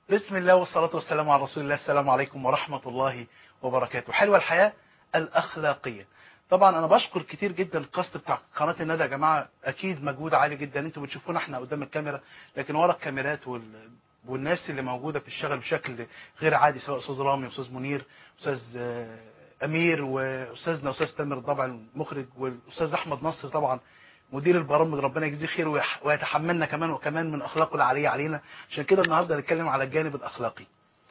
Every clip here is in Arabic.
بسم الله والصلاة والسلام على رسول الله. السلام عليكم ورحمة الله وبركاته. حلوة الحياة الأخلاقية. طبعا أنا بشكر كتير جدا الكاست بتاع قناة الندى يا جماعة، أكيد مجهود عالي جدا. أنتوا بتشوفونا احنا قدام الكاميرا، لكن ورا الكاميرات والناس اللي موجودة بتشتغل بشكل غير عادي، سواء أستاذ رامي وأستاذ منير، أستاذ أمير، وأستاذنا أستاذ تامر الضبع المخرج، والأستاذ أحمد نصر طبعا مدير البرامج، ربنا يجزيه خير ويتحملنا كمان وكمان من اخلاقه العاليه علينا. عشان كده النهارده هنتكلم على الجانب الاخلاقي.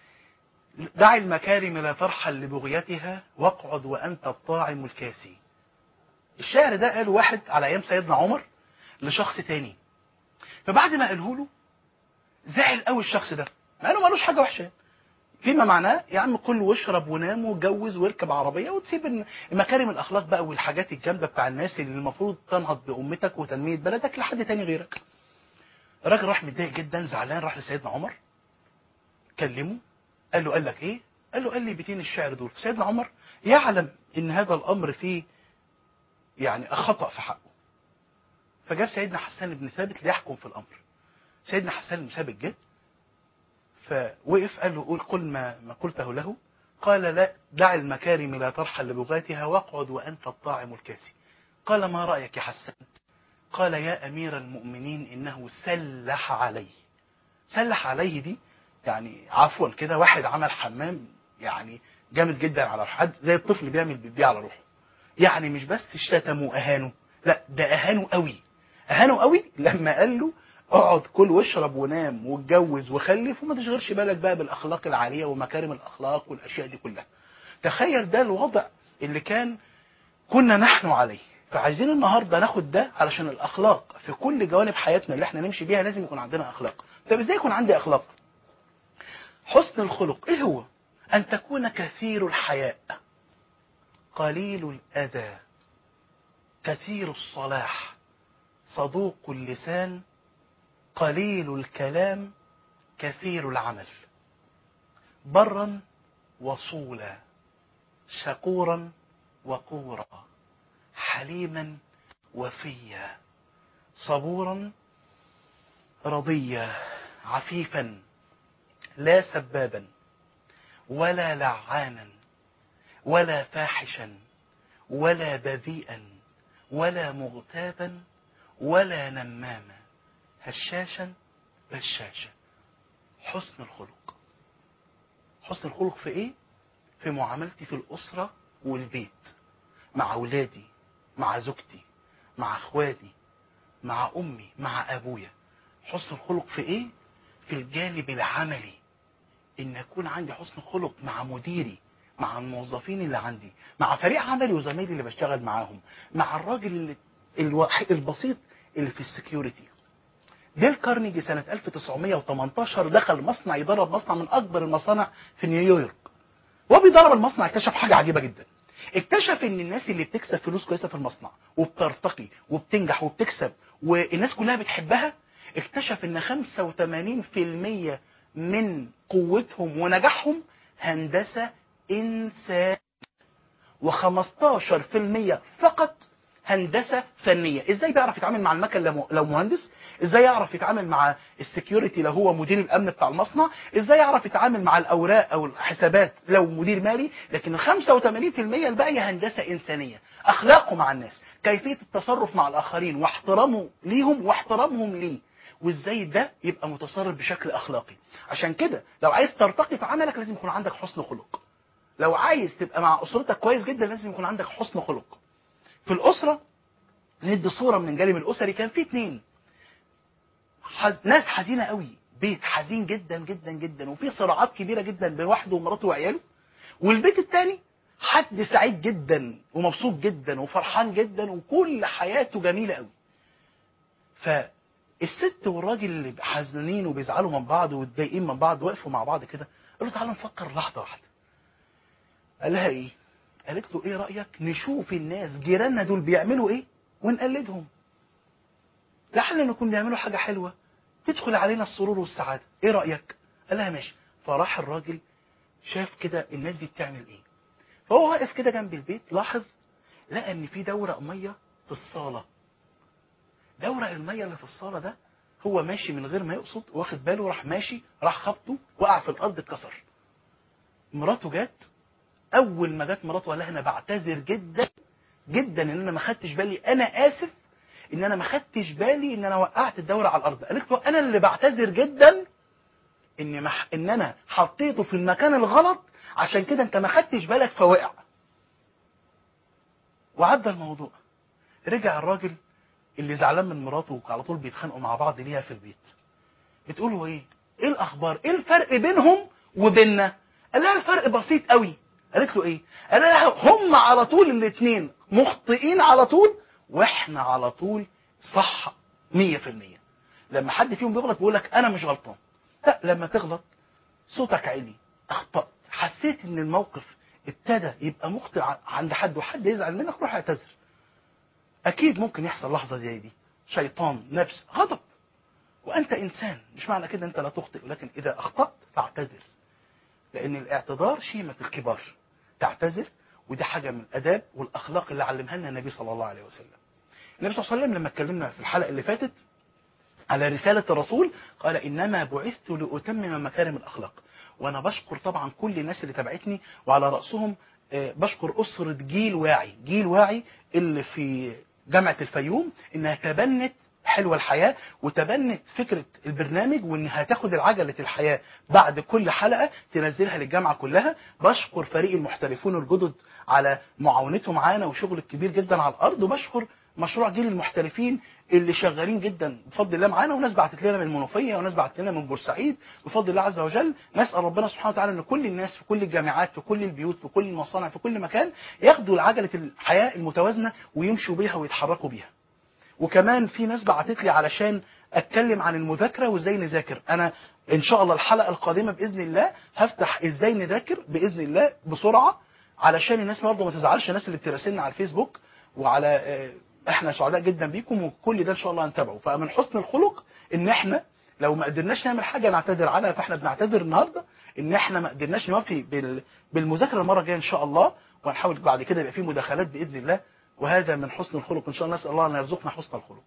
دع المكارم لا ترحل لبغيتها واقعد وانت الطاعم الكاسي. الشعر ده قاله واحد على ايام سيدنا عمر لشخص تاني، فبعد ما قاله له زعل قوي الشخص ده، مع انه مالوش حاجه وحشه، فيما معناه يا عم كل واشرب ونام واتجوز واركب عربيه، وتسيب مكارم الاخلاق بقى والحاجات الجامده بتاع الناس اللي المفروض تنهض بامتك وتنميه بلدك لحد تاني غيرك. الراجل راح متضايق جدا زعلان، راح لسيدنا عمر كلمه، قال لك ايه؟ قال لي بيتين الشعر دول. سيدنا عمر يعلم ان هذا الامر فيه يعني خطأ في حقه، فجاب سيدنا حسان بن ثابت ليحكم في الامر. سيدنا حسان بن ثابت جه فوقف قال له قل ما قلته له. قال لا، دع المكارم لا ترحل لبغاتها واقعد وانت الطاعم الكاسي. قال ما رايك يا حسان؟ قال يا امير المؤمنين انه سلح عليه. سلح عليه دي يعني عفوا كده واحد عمل حمام يعني جامد جدا على حد، زي الطفل بيعمل بيبي على روحه. يعني مش بس شتمه واهانه، لا ده اهانه قوي. اهانه قوي لما قال له اقعد كل واشرب ونام واتجوز وخلف وما تشغلش بالك بقى بالاخلاق العاليه ومكارم الاخلاق والاشياء دي كلها. تخيل ده الوضع اللي كنا نحن عليه. فعايزين النهارده ناخد ده علشان الاخلاق في كل جوانب حياتنا اللي احنا نمشي بيها لازم يكون عندنا اخلاق. طب ازاي يكون عندي اخلاق؟ حسن الخلق ايه هو؟ ان تكون كثير الحياء، قليل الاذى، كثير الصلاح، صدوق اللسان، قليل الكلام، كثير العمل، برا وصولا، شكورا وقورا، حليما وفيا، صبورا رضيا، عفيفا، لا سبابا ولا لعانا ولا فاحشا ولا بذيئا ولا مغتابا ولا نماما، هشاشا بشاشا. حسن الخلق. حسن الخلق في ايه؟ في معاملتي في الأسرة والبيت، مع أولادي، مع زوجتي، مع أخواتي، مع أمي، مع أبويا. حسن الخلق في ايه؟ في الجانب العملي، ان يكون عندي حسن خلق مع مديري، مع الموظفين اللي عندي، مع فريق عملي وزمايلي اللي بشتغل معاهم، مع الراجل البسيط اللي في السكيورتي. ديل كارنيجي سنة 1918 دخل مصنع يدرب مصنع من أكبر المصانع في نيويورك. وهو بيدرب المصنع اكتشف حاجة عجيبة جدا. اكتشف ان الناس اللي بتكسب فلوس كويسة في المصنع وبترتقي وبتنجح وبتكسب والناس كلها بتحبها، اكتشف ان 85% من قوتهم ونجاحهم هندسة إنسان، و15% فقط هندسة فنية. ازاي بيعرف يتعامل مع المكن لو مهندس؟ ازاي يعرف يتعامل مع السكيورتي لو هو مدير الامن بتاع المصنع؟ ازاي يعرف يتعامل مع الاوراق او الحسابات لو مدير مالي؟ لكن ال 85% الباقية هندسة انسانية، اخلاقه مع الناس، كيفية التصرف مع الاخرين واحترامه ليهم واحترامهم ليه، وازاي ده يبقى متصرف بشكل اخلاقي. عشان كده لو عايز ترتقي في عملك لازم يكون عندك حسن خلق. لو عايز تبقى مع اسرتك كويس جدا لازم يكون عندك حسن خلق. في الاسره ندي صوره من الجانب الاسري. كان في اتنين ناس حزينه قوي، بيت حزين جدا جدا جدا وفي صراعات كبيره جدا بين واحده ومراته وعياله، والبيت الثاني حد سعيد جدا ومبسوط جدا وفرحان جدا وكل حياته جميله قوي. فالست والراجل اللي حزنين وبيزعلوا من بعض ومتضايقين من بعض وقفوا مع بعض كده قالوا تعالوا نفكر لحظه واحده. قال لها ايه؟ قالت له ايه رايك نشوف الناس جيراننا دول بيعملوا ايه ونقلدهم، لعل نكون بيعملوا حاجه حلوه تدخل علينا السرور والسعاده، ايه رايك؟ قال لها ماشي. فراح الراجل شاف كده الناس دي بتعمل ايه، فهو واقف كده جنب البيت لاحظ لقى ان في دورق ميه في الصاله. دورق الميه اللي في الصاله ده هو ماشي من غير ما يقصد، واخد باله، راح ماشي، راح خبطه، وقع في الارض اتكسر. مراته جت، اول ما جت مراته قال لها انا بعتذر جدا جدا ان انا ما خدتش بالي، انا اسف ان انا ما خدتش بالي ان انا وقعت الدوره على الارض. قالت له انا اللي بعتذر جدا ان انا حطيته في المكان الغلط، عشان كده انت ما خدتش بالك فوقع. وعدى الموضوع. رجع الراجل اللي زعلان من مراته وعلى طول بيتخانقوا مع بعض ليها في البيت، بتقول له ايه الاخبار، ايه الفرق بينهم وبيننا؟ قال لها الفرق بسيط قوي. قالت له ايه؟ قال لها هم على طول الاثنين مخطئين على طول، واحنا على طول صح 100%. لما حد فيهم بيغلط بيقول لك انا مش غلطان، لا، لما تغلط صوتك عالي، اخطأت، حسيت ان الموقف ابتدى يبقى مخطئ عند حد وحد يزعل منك، روح اعتذر. اكيد ممكن يحصل لحظه زي دي، شيطان، نفس، غضب، وانت انسان، مش معنى كده انت لا تخطئ، ولكن اذا اخطأت فاعتذر، لان الاعتذار شيمة الكبار. تعتذر، ودي حاجه من الاداب والاخلاق اللي علمها لنا النبي صلى الله عليه وسلم. النبي صلى الله عليه وسلم لما اتكلمنا في الحلقه اللي فاتت على رسالة الرسول قال إنما بعثت لأتمم مكارم الأخلاق. وأنا بشكر طبعا كل الناس اللي تابعتني، وعلى رأسهم بشكر أسرة جيل واعي، جيل واعي اللي في جامعة الفيوم، إنها تبنت حلوة الحياة وتبنت فكرة البرنامج، وإنها تاخد العجلة الحياة بعد كل حلقة تنزلها للجامعة كلها. بشكر فريق المحترفون الجدد على معاونتهم معانا وشغل كبير جدا على الأرض، وبشكر مشروع جيل المحترفين اللي شغالين جدا بفضل الله معانا، وناس بعتت لنا من المنوفيه، وناس بعتت لنا من بورسعيد بفضل الله عز وجل. نسال ربنا سبحانه وتعالى ان كل الناس في كل الجامعات، في كل البيوت، في كل المصانع، في كل مكان ياخدوا عجله الحياه المتوازنه ويمشوا بيها ويتحركوا بيها. وكمان في ناس بعتت لي علشان اتكلم عن المذاكره وازاي نذاكر. انا ان شاء الله الحلقه القادمه باذن الله هفتح ازاي نذاكر باذن الله بسرعه، علشان الناس برضه ما تزعلش، الناس اللي بتراسلنا على الفيسبوك وعلى احنا سعداء جدا بيكم، وكل ده ان شاء الله هنتابعه. فمن حسن الخلق ان احنا لو ما قدرناش نعمل حاجه نعتذر عنها، فاحنا بنعتذر النهارده ان احنا ما قدرناش نوفي بالمذاكره المره الجايه ان شاء الله، وهنحاول بعد كده يبقى في مداخلات باذن الله. وهذا من حسن الخلق ان شاء الله، نسال الله ان يرزقنا حسن الخلق.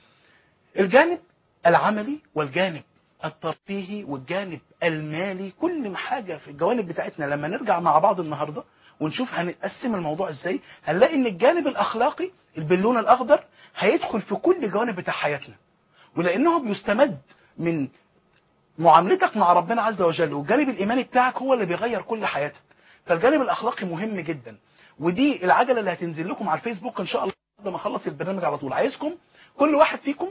الجانب العملي والجانب الترفيهي والجانب المالي، كل حاجه في الجوانب بتاعتنا لما نرجع مع بعض النهارده ونشوف هنقسم الموضوع ازاي، هنلاقي ان الجانب الاخلاقي البالون الاخضر هيدخل في كل الجوانب بتاع حياتنا، ولانه بيستمد من معاملتك مع ربنا عز وجل، والجانب الايماني بتاعك هو اللي بيغير كل حياتك. فالجانب الاخلاقي مهم جدا، ودي العجله اللي هتنزل لكم على الفيسبوك ان شاء الله بعد ما اخلص البرنامج على طول. عايزكم كل واحد فيكم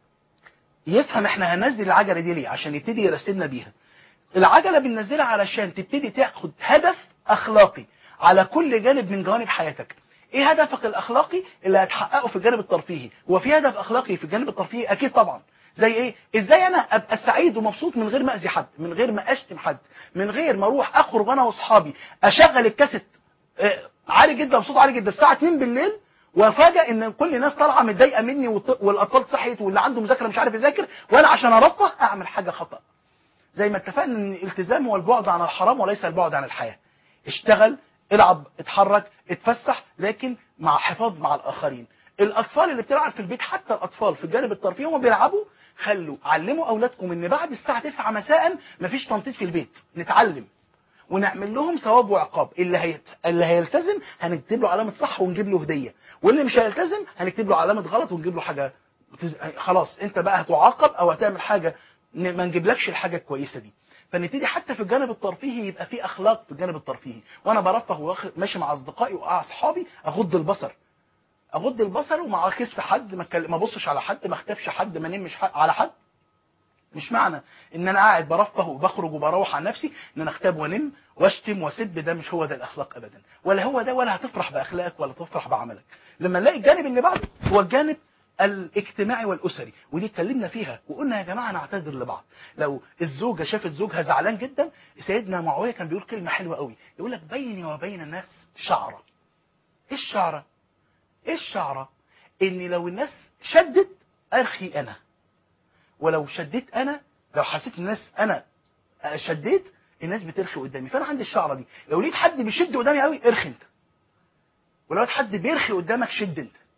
يفهم احنا هننزل العجله دي ليه، عشان يبتدي يرسلنا بيها. العجله بننزلها علشان تبتدي تاخد هدف اخلاقي على كل جانب من جوانب حياتك. ايه هدفك الاخلاقي اللي هتحققه في الجانب الترفيهي؟ هو في هدف اخلاقي في الجانب الترفيهي؟ اكيد طبعا. زي ايه؟ ازاي انا ابقى سعيد ومبسوط من غير ما اذي حد، من غير ما اشتم حد، من غير ما اروح اخرج انا واصحابي اشغل الكاسيت عالي جدا بصوت عالي جدا الساعه 2 بالليل، وافاجئ ان كل الناس طالعه متضايقه مني والاطفال صحيت واللي عنده مذاكره مش عارف يذاكر، وانا عشان ارفه اعمل حاجه خطا. زي ما اتفقنا ان الالتزام هو البعد عن الحرام وليس البعد عن الحياه. اشتغل، العب، اتحرك، اتفسح، لكن مع حفاظ مع الاخرين. الاطفال اللي بتلعب في البيت، حتى الاطفال في الجانب الترفيهي هم بيلعبوا، علموا اولادكم ان بعد الساعه 9 مساء مفيش تنطيط في البيت، نتعلم ونعمل لهم ثواب وعقاب. اللي هيلتزم هنكتب له علامه صح ونجيب له هديه، واللي مش هيلتزم هنكتب له علامه غلط ونجيب له حاجه خلاص انت بقى هتعاقب او هتعمل حاجه ما نجيبلكش الحاجه الكويسه دي. فنبتدي حتى في الجانب الترفيهي يبقى في اخلاق في الجانب الترفيهي، وانا برفه ماشي مع اصدقائي واصحابي اغض البصر، اغض البصر وما اكس حد، ما ابصش على حد، ما اختبش حد، ما نمش على حد. مش معنى ان انا قاعد برفه وبخرج وبروح عن نفسي ان انا اختاب وانم واشتم واسب، ده مش هو ده الاخلاق ابدا، ولا هو ده، ولا هتفرح باخلاقك ولا تفرح بعملك. لما نلاقي الجانب اللي بعده هو الجانب الاجتماعي والاسري، ودي اتكلمنا فيها وقلنا يا جماعه نعتذر لبعض. لو الزوجه شافت زوجها زعلان جدا، سيدنا معاويه كان بيقول كلمه حلوه قوي، يقول لك بيني وبين الناس شعره. ايه الشعره؟ ايه الشعره؟ ان لو الناس شدت ارخي انا، ولو شديت انا، لو حسيت الناس انا شديت الناس بترخي قدامي. فانا عندي الشعره دي، لو لقيت حد بيشد قدامي قوي ارخي انت، ولو لقيت حد بيرخي قدامك شد انت.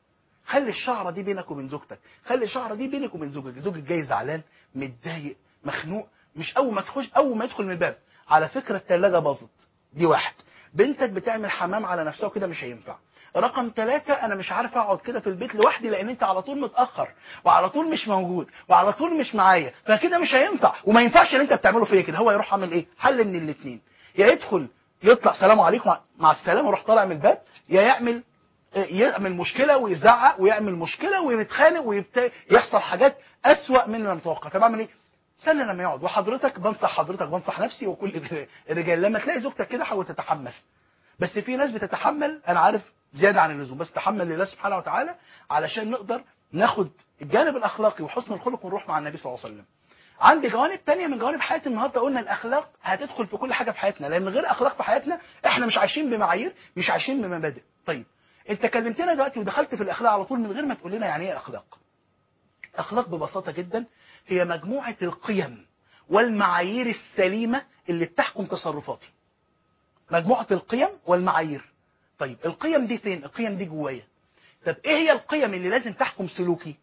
خلي الشعره دي بينك وبين زوجتك، خلي الشعره دي بينك وبين زوجك. زوجك جاي زعلان متضايق مخنوق، مش اول ما يدخل من الباب على فكره الثلاجه باظت، دي واحد. بنتك بتعمل حمام على نفسها وكده مش هينفع. رقم 3، انا مش عارف اقعد كده في البيت لوحدي لان انت على طول متاخر وعلى طول مش موجود وعلى طول مش معايا، فكده مش هينفع وما ينفعش اللي انت بتعمله فيا كده. هو يروح عامل ايه؟ حل من الاثنين، يا يدخل يطلع سلام عليكم مع السلامه ويروح طالع من الباب، يا يعمل مشكله ويزعق ويعمل مشكله ويتخانق ويحصل حاجات اسوأ من المتوقع. طب اعمل ايه؟ استنى لما يقعد. وحضرتك بنصح نفسي وكل الرجال، لما تلاقي زوجتك كده حاول تتحمل. بس في ناس بتتحمل انا عارف زياده عن اللزوم، بس تحمل لله سبحانه وتعالى علشان نقدر ناخد الجانب الاخلاقي وحسن الخلق ونروح مع النبي صلى الله عليه وسلم. عندي جوانب تانية من جوانب حياتي. النهارده قلنا الاخلاق هتدخل في كل حاجه في حياتنا، لان غير اخلاق في حياتنا احنا مش عايشين بمعايير، مش عايشين بمبادئ. طيب انت كلمتنا دلوقتي ودخلت في الاخلاق على طول من غير ما تقول لنا يعني ايه اخلاق. اخلاق ببساطه جدا هي مجموعه القيم والمعايير السليمه اللي بتحكم تصرفاتي. مجموعه القيم والمعايير. طيب القيم دي فين؟ القيم دي جوايا. طب ايه هي القيم اللي لازم تحكم سلوكي؟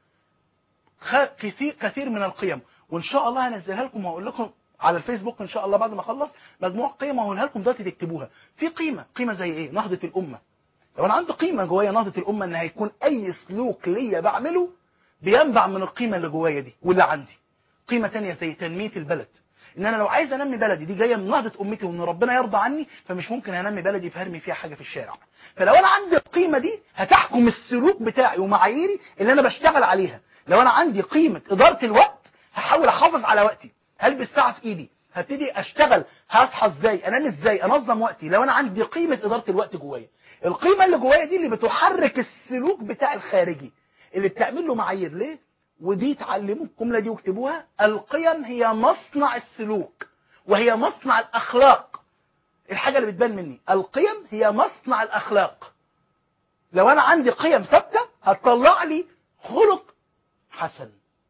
كثير من القيم، وان شاء الله هنزلها لكم وهقول لكم على الفيسبوك ان شاء الله بعد ما اخلص مجموعه قيم وهقولها لكم دلوقتي تكتبوها. في قيمه زي ايه؟ نهضه الامه. لو انا عندي قيمه جوايا نهضه الامه ان هيكون اي سلوك ليا بعمله بينبع من القيمه اللي جوايا دي واللي عندي. قيمه ثانيه زي تنميه البلد، ان انا لو عايز انمي بلدي دي جايه من نهضه امتي وان ربنا يرضى عني، فمش ممكن انمي بلدي فهرمي فيها حاجه في الشارع. فلو انا عندي القيمه دي هتحكم السلوك بتاعي ومعاييري اللي انا بشتغل عليها. لو انا عندي قيمه اداره الوقت هحاول احافظ على وقتي، هلبس ساعه في ايدي، هبتدي اشتغل، هصحى ازاي، انام ازاي، انظم وقتي. لو انا عندي قيمه اداره الوقت جوايا، القيمه اللي جوايا دي اللي بتحرك السلوك بتاع الخارجي اللي بتعمل له معايير. ليه؟ ودي تعلموا الجمله دي واكتبوها: القيم هي مصنع السلوك وهي مصنع الاخلاق. الحاجه اللي بتبان مني، القيم هي مصنع الاخلاق. لو انا عندي قيم ثابته هتطلع لي خلق حسن.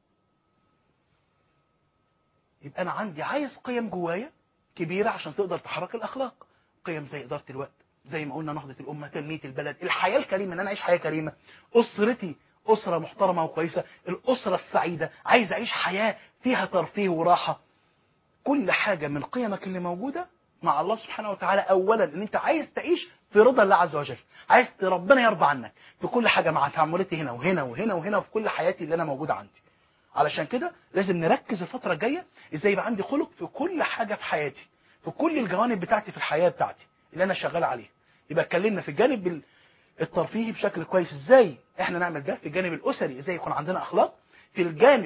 يبقى انا عايز قيم جوايا كبيره عشان تقدر تحرك الاخلاق. قيم زي اداره الوقت، زي ما قلنا نهضه الامه، تنميه البلد، الحياه الكريمه، ان انا اعيش حياه كريمه، اسرتي اسره محترمه وكويسه، الاسره السعيده، عايز اعيش حياه فيها ترفيه وراحه. كل حاجه من قيمك اللي موجوده مع الله سبحانه وتعالى. اولا ان انت عايز تعيش في رضا الله عز وجل، عايز ربنا يرضى عنك في كل حاجه، مع تعاملاتي هنا وهنا وهنا وهنا وفي كل حياتي اللي انا موجوده عندي. علشان كده لازم نركز الفتره الجايه ازاي يبقى عندي خلق في كل حاجه في حياتي، في كل الجوانب بتاعتي في الحياه بتاعتي اللي انا شغال عليها. يبقى اتكلمنا في الجانب الترفيهي بشكل كويس، ازاي احنا نعمل ده، في الجانب الاسري ازاي يكون عندنا اخلاق، في الجانب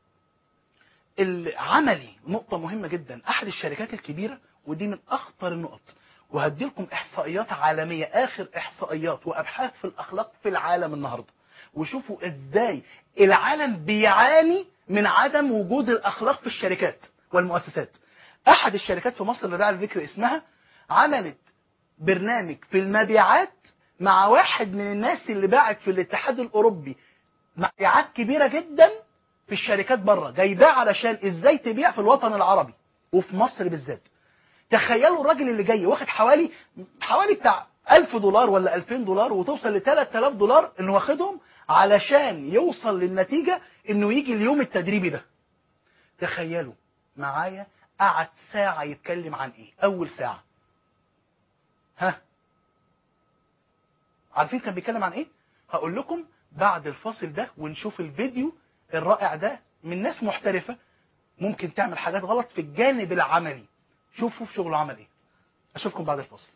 العملي نقطة مهمة جدا. أحد الشركات الكبيرة، ودي من أخطر النقط، وهدي لكم إحصائيات عالمية، آخر إحصائيات وأبحاث في الأخلاق في العالم النهاردة، وشوفوا إزاي العالم بيعاني من عدم وجود الأخلاق في الشركات والمؤسسات. أحد الشركات في مصر اللي داعي الذكر اسمها، عملت برنامج في المبيعات مع واحد من الناس اللي باعت في الاتحاد الأوروبي مبيعات كبيرة جدا في الشركات بره، جايباه علشان ازاي تبيع في الوطن العربي وفي مصر بالذات. تخيلوا الراجل اللي جاي واخد حوالي بتاع $1000 ولا $2000 وتوصل ل $3000 انه واخدهم علشان يوصل للنتيجة انه يجي اليوم التدريبي ده. تخيلوا معايا، قعد ساعة يتكلم عن ايه؟ اول ساعة، ها عارفين كان بيتكلم عن ايه؟ هقول لكم بعد الفاصل ده ونشوف الفيديو الرائع ده من ناس محترفة ممكن تعمل حاجات غلط في الجانب العملي. شوفوا في شغله عمل ايه. اشوفكم بعد الفاصل.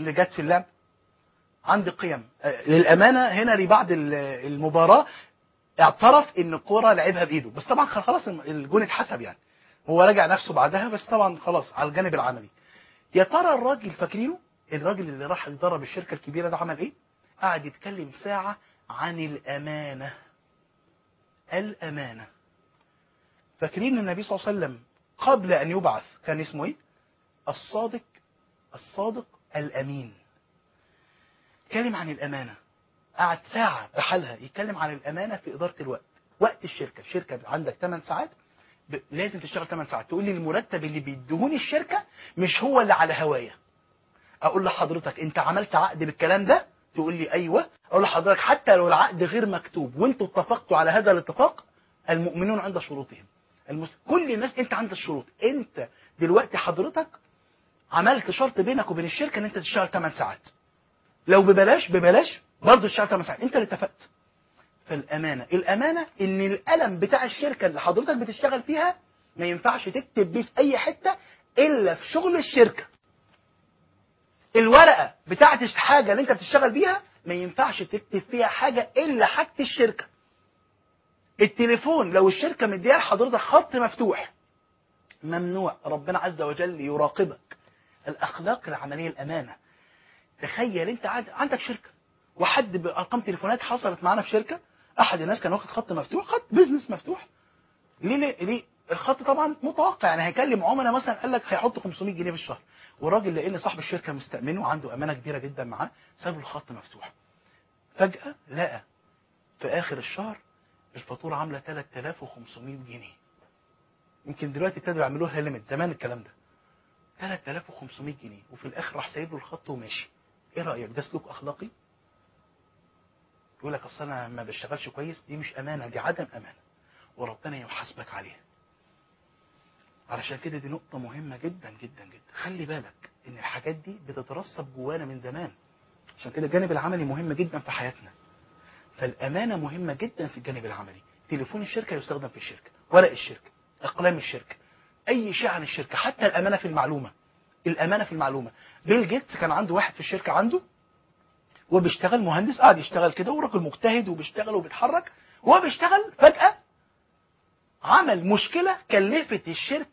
اللي جت في اللعب؟ عندي قيم. للامانه هنري بعد المباراه اعترف ان الكوره لعبها بايده، بس طبعا خلاص الجون اتحسب يعني. هو راجع نفسه بعدها، بس طبعا خلاص على الجانب العملي. يا ترى الراجل فاكرينه؟ الراجل اللي راح يدرب الشركه الكبيره ده عمل ايه؟ قعد يتكلم ساعه عن الامانه. الامانه. فاكرين النبي صلى الله عليه وسلم قبل ان يبعث كان اسمه ايه؟ الصادق الامين. اتكلم عن الامانه. قعد ساعه بحالها يتكلم عن الامانه في اداره الوقت. وقت الشركه عندك 8 ساعات، لازم تشتغل 8 ساعات. تقول لي المرتب اللي بيديهوني الشركه مش هو اللي على هوايه. اقول لحضرتك انت عملت عقد بالكلام ده؟ تقول لي ايوه. اقول لحضرتك حتى لو العقد غير مكتوب وانتوا اتفقتوا على هذا الاتفاق، المؤمنون عند شروطهم. كل الناس انت عندك الشروط. انت دلوقتي حضرتك عملت شرط بينك وبين الشركه ان انت تشتغل 8 ساعات. لو ببلاش برضه تشتغل 8 ساعات، انت اللي اتفقت. الامانه ان القلم بتاع الشركه اللي حضرتك بتشتغل فيها ما ينفعش تكتب بيه في اي حته الا في شغل الشركه. الورقه بتاعت الحاجه اللي انت بتشتغل بيها ما ينفعش تكتب فيها حاجه الا حاجه الشركه. التليفون لو الشركه مديها لحضرتك خط مفتوح ممنوع. ربنا عز وجل يراقبك. الاخلاق العمليه الامانه. تخيل انت عندك شركه وحد بارقام تليفونات حصلت معانا في شركه، احد الناس كان واخد خط مفتوح، خط بيزنس مفتوح. ليه الخط طبعا متوقع يعني هيكلم عملاء مثلا، قال لك هيحط 500 جنيه في الشهر، والراجل لان صاحب الشركه مستأمنه وعنده امانه كبيره جدا معاه ساب له الخط مفتوح. فجاه لقى في اخر الشهر الفاتوره عامله 3500 جنيه. يمكن دلوقتي ابتدوا يعملوها ليميت، زمان الكلام ده 3500 جنيه، وفي الاخر راح سايب له الخط وماشي. ايه رايك؟ ده سلوك اخلاقي؟ يقول لك اصل انا ما بشتغلش كويس. دي مش امانه، دي عدم امانه، وربنا يحاسبك عليها. علشان كده دي نقطه مهمه جدا جدا جدا. خلي بالك ان الحاجات دي بتترسب جوانا من زمان. عشان كده الجانب العملي مهم جدا في حياتنا. فالامانه مهمه جدا في الجانب العملي. تليفون الشركه يستخدم في الشركه، ورق الشركه، اقلام الشركه، اي شيء عن الشركه، حتى الامانه في المعلومه. الامانه في المعلومه. بيل جيتس كان عنده واحد في الشركه عنده وبيشتغل مهندس، قاعد يشتغل كده وراجل مجتهد وبيشتغل وبيتحرك وهو بيشتغل، فجاه عمل مشكله كلفت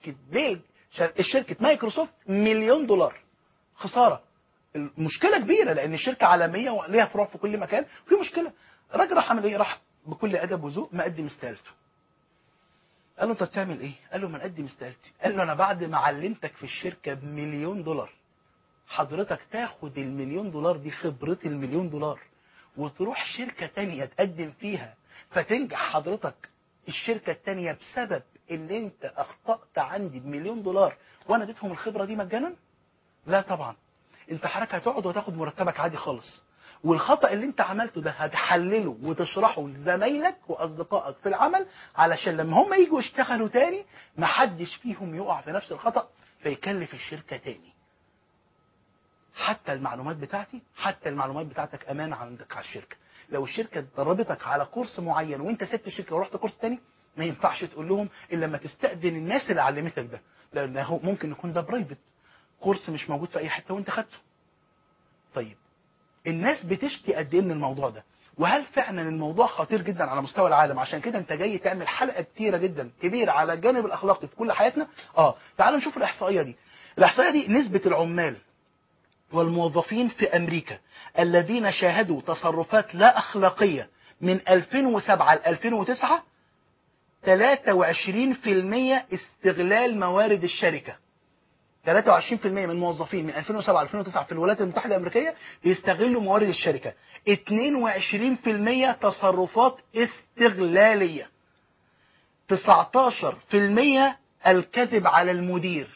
الشركه مايكروسوفت $1,000,000 خساره. المشكله كبيره لان الشركه عالميه وليها فروع في كل مكان، وفي مشكله. الراجل راح عمل ايه؟ راح بكل ادب وذوق مقدم استقالته. قال له انت بتعمل ايه؟ قال له ما نقدم استقالتي. قال له انا بعد ما علمتك في الشركه $1,000,000 حضرتك تاخد $1,000,000 دي خبرة $1,000,000 وتروح شركة تانية تقدم فيها فتنجح حضرتك الشركة التانية بسبب ان انت اخطأت عندي $1,000,000 وانا اديتهم الخبرة دي مجانا؟ لا طبعا. انت حضرتك هتقعد وتاخد مرتبك عادي خالص، والخطأ اللي انت عملته ده هتحلله وتشرحه لزمايلك واصدقائك في العمل علشان لما هم يجوا يشتغلوا تاني محدش فيهم يقع في نفس الخطأ فيكلف الشركة تاني. حتى المعلومات بتاعتك امانه عندك على الشركه. لو الشركه دربتك على كورس معين وانت سبت الشركه ورحت كورس تاني، ما ينفعش تقول لهم الا لما تستأذن الناس اللي علمتك ده، لانه ممكن يكون ده برايفت، كورس مش موجود في اي حته وانت خدته. طيب الناس بتشكي قد ايه من الموضوع ده؟ وهل فعلا الموضوع خطير جدا على مستوى العالم؟ عشان كده انت جاي تعمل حلقه كتيره جدا كبيره على الجانب الاخلاقي في كل حياتنا. تعالوا نشوف الاحصائيه دي. الاحصائيه دي نسبه العمال والموظفين في أمريكا الذين شاهدوا تصرفات لا أخلاقية من 2007 ل 2009 23% استغلال موارد الشركة. 23% من الموظفين من 2007 ل 2009 في الولايات المتحدة الأمريكية بيستغلوا موارد الشركة. 22% تصرفات استغلالية. 19% الكذب على المدير.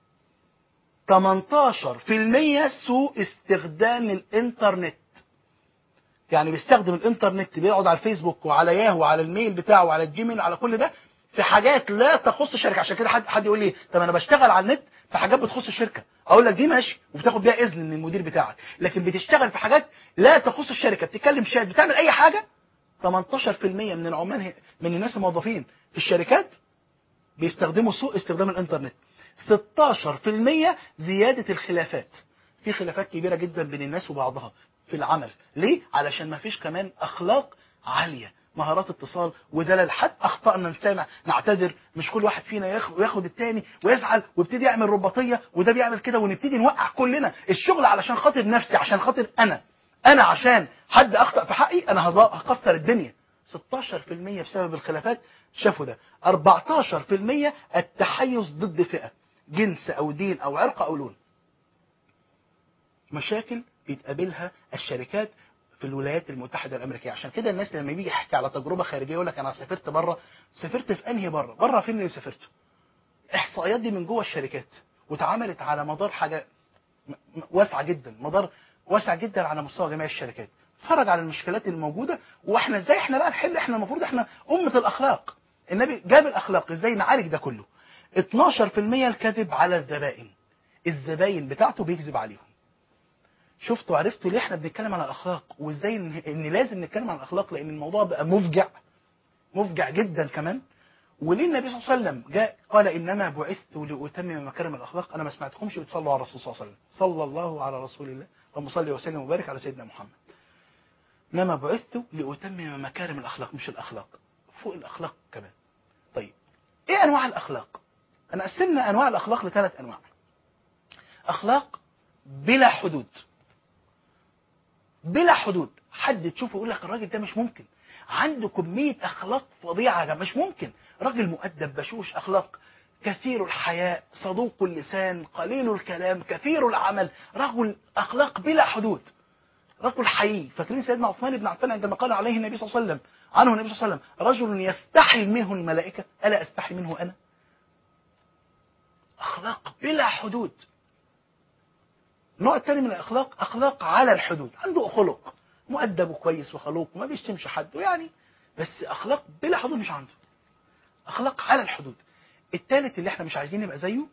18% سوء استخدام الانترنت. يعني بيستخدم الانترنت، بيقعد على الفيسبوك وعلى ياهو وعلى الميل بتاعه وعلى الجيميل وعلى كل ده في حاجات لا تخص الشركه. عشان كده حد يقول لي طب انا بشتغل على النت في حاجات بتخص الشركه، اقول لك دي ماشي وبتاخد بيها اذن من المدير بتاعك، لكن بتشتغل في حاجات لا تخص الشركه، بتتكلم شات، بتعمل اي حاجه. 18% من العمال من الناس الموظفين في الشركات بيستخدموا سوء استخدام الانترنت. 16% زيادة الخلافات. في خلافات كبيره جدا بين الناس وبعضها في العمل. ليه؟ علشان ما فيش كمان اخلاق عاليه، مهارات اتصال ودلال. حتى اخطائنا نسامع نعتذر، مش كل واحد فينا ياخد التاني ويزعل ويبتدي يعمل رباطيه وده بيعمل كده ونبتدي نوقع كلنا الشغل علشان خاطر نفسي، عشان خاطر انا عشان حد اخطا في حقي انا هكسر الدنيا. 16% بسبب الخلافات شافوا ده. 14% التحيز ضد فئه، جنس او دين او عرق او لون. مشاكل بتقابلها الشركات في الولايات المتحده الامريكيه. عشان كده الناس لما بيجي يحكي على تجربه خارجيه يقول لك انا سافرت بره. سافرت في انهي بره؟ بره فين اللي سافرته؟ احصائيات دي من جوه الشركات واتعملت على مدار حاجه واسعه جدا، مدار واسع جدا على مستوى جميع الشركات. اتفرج على المشكلات الموجوده واحنا ازاي احنا بقى نحل. احنا المفروض احنا امه الاخلاق، النبي جاب الاخلاق ازاي نعالج ده كله. 12% الكذب على الزبائن، الزباين بتاعته بيكذب عليهم. شفتوا عرفتوا ليه احنا بنتكلم عن الاخلاق وازاي ان لازم نتكلم عن الاخلاق؟ لان الموضوع بقى مفجع جدا كمان. وليه النبي صلى الله عليه وسلم جاء قال انما بعثت لاتمم مكارم الاخلاق؟ انا ما سمعتكمش بتصلوا على الرسول صلى الله عليه وسلم. صلى الله على رسول الله، اللهم صل وسلم وبارك على سيدنا محمد. انما بعثت لاتمم مكارم الاخلاق، مش الاخلاق، فوق الاخلاق كمان. طيب ايه انواع الاخلاق؟ انا قسمنا انواع الاخلاق لثلاث انواع. اخلاق بلا حدود، بلا حدود. حد تشوفه يقول لك الراجل ده مش ممكن عنده كمية أخلاق فظيعة، مش ممكن. راجل مؤدب بشوش، أخلاق كثير الحياء، صدوق اللسان، قليل الكلام، كثير العمل، رجل أخلاق بلا حدود، رجل حيي. فاكرين سيدنا عثمان بن عفان عندما قال عليه النبي صلى الله عليه وسلم عنه النبي صلى الله عليه وسلم رجل يستحي منه الملائكة ألا أستحي منه أنا؟ أخلاق بلا حدود. النوع الثاني من الأخلاق أخلاق على الحدود، عنده خلق مؤدب وكويس وخلوق وما بيشتمش حد يعني، بس أخلاق بلا حدود مش عنده، أخلاق على الحدود. الثالث اللي احنا مش عايزين نبقى زيه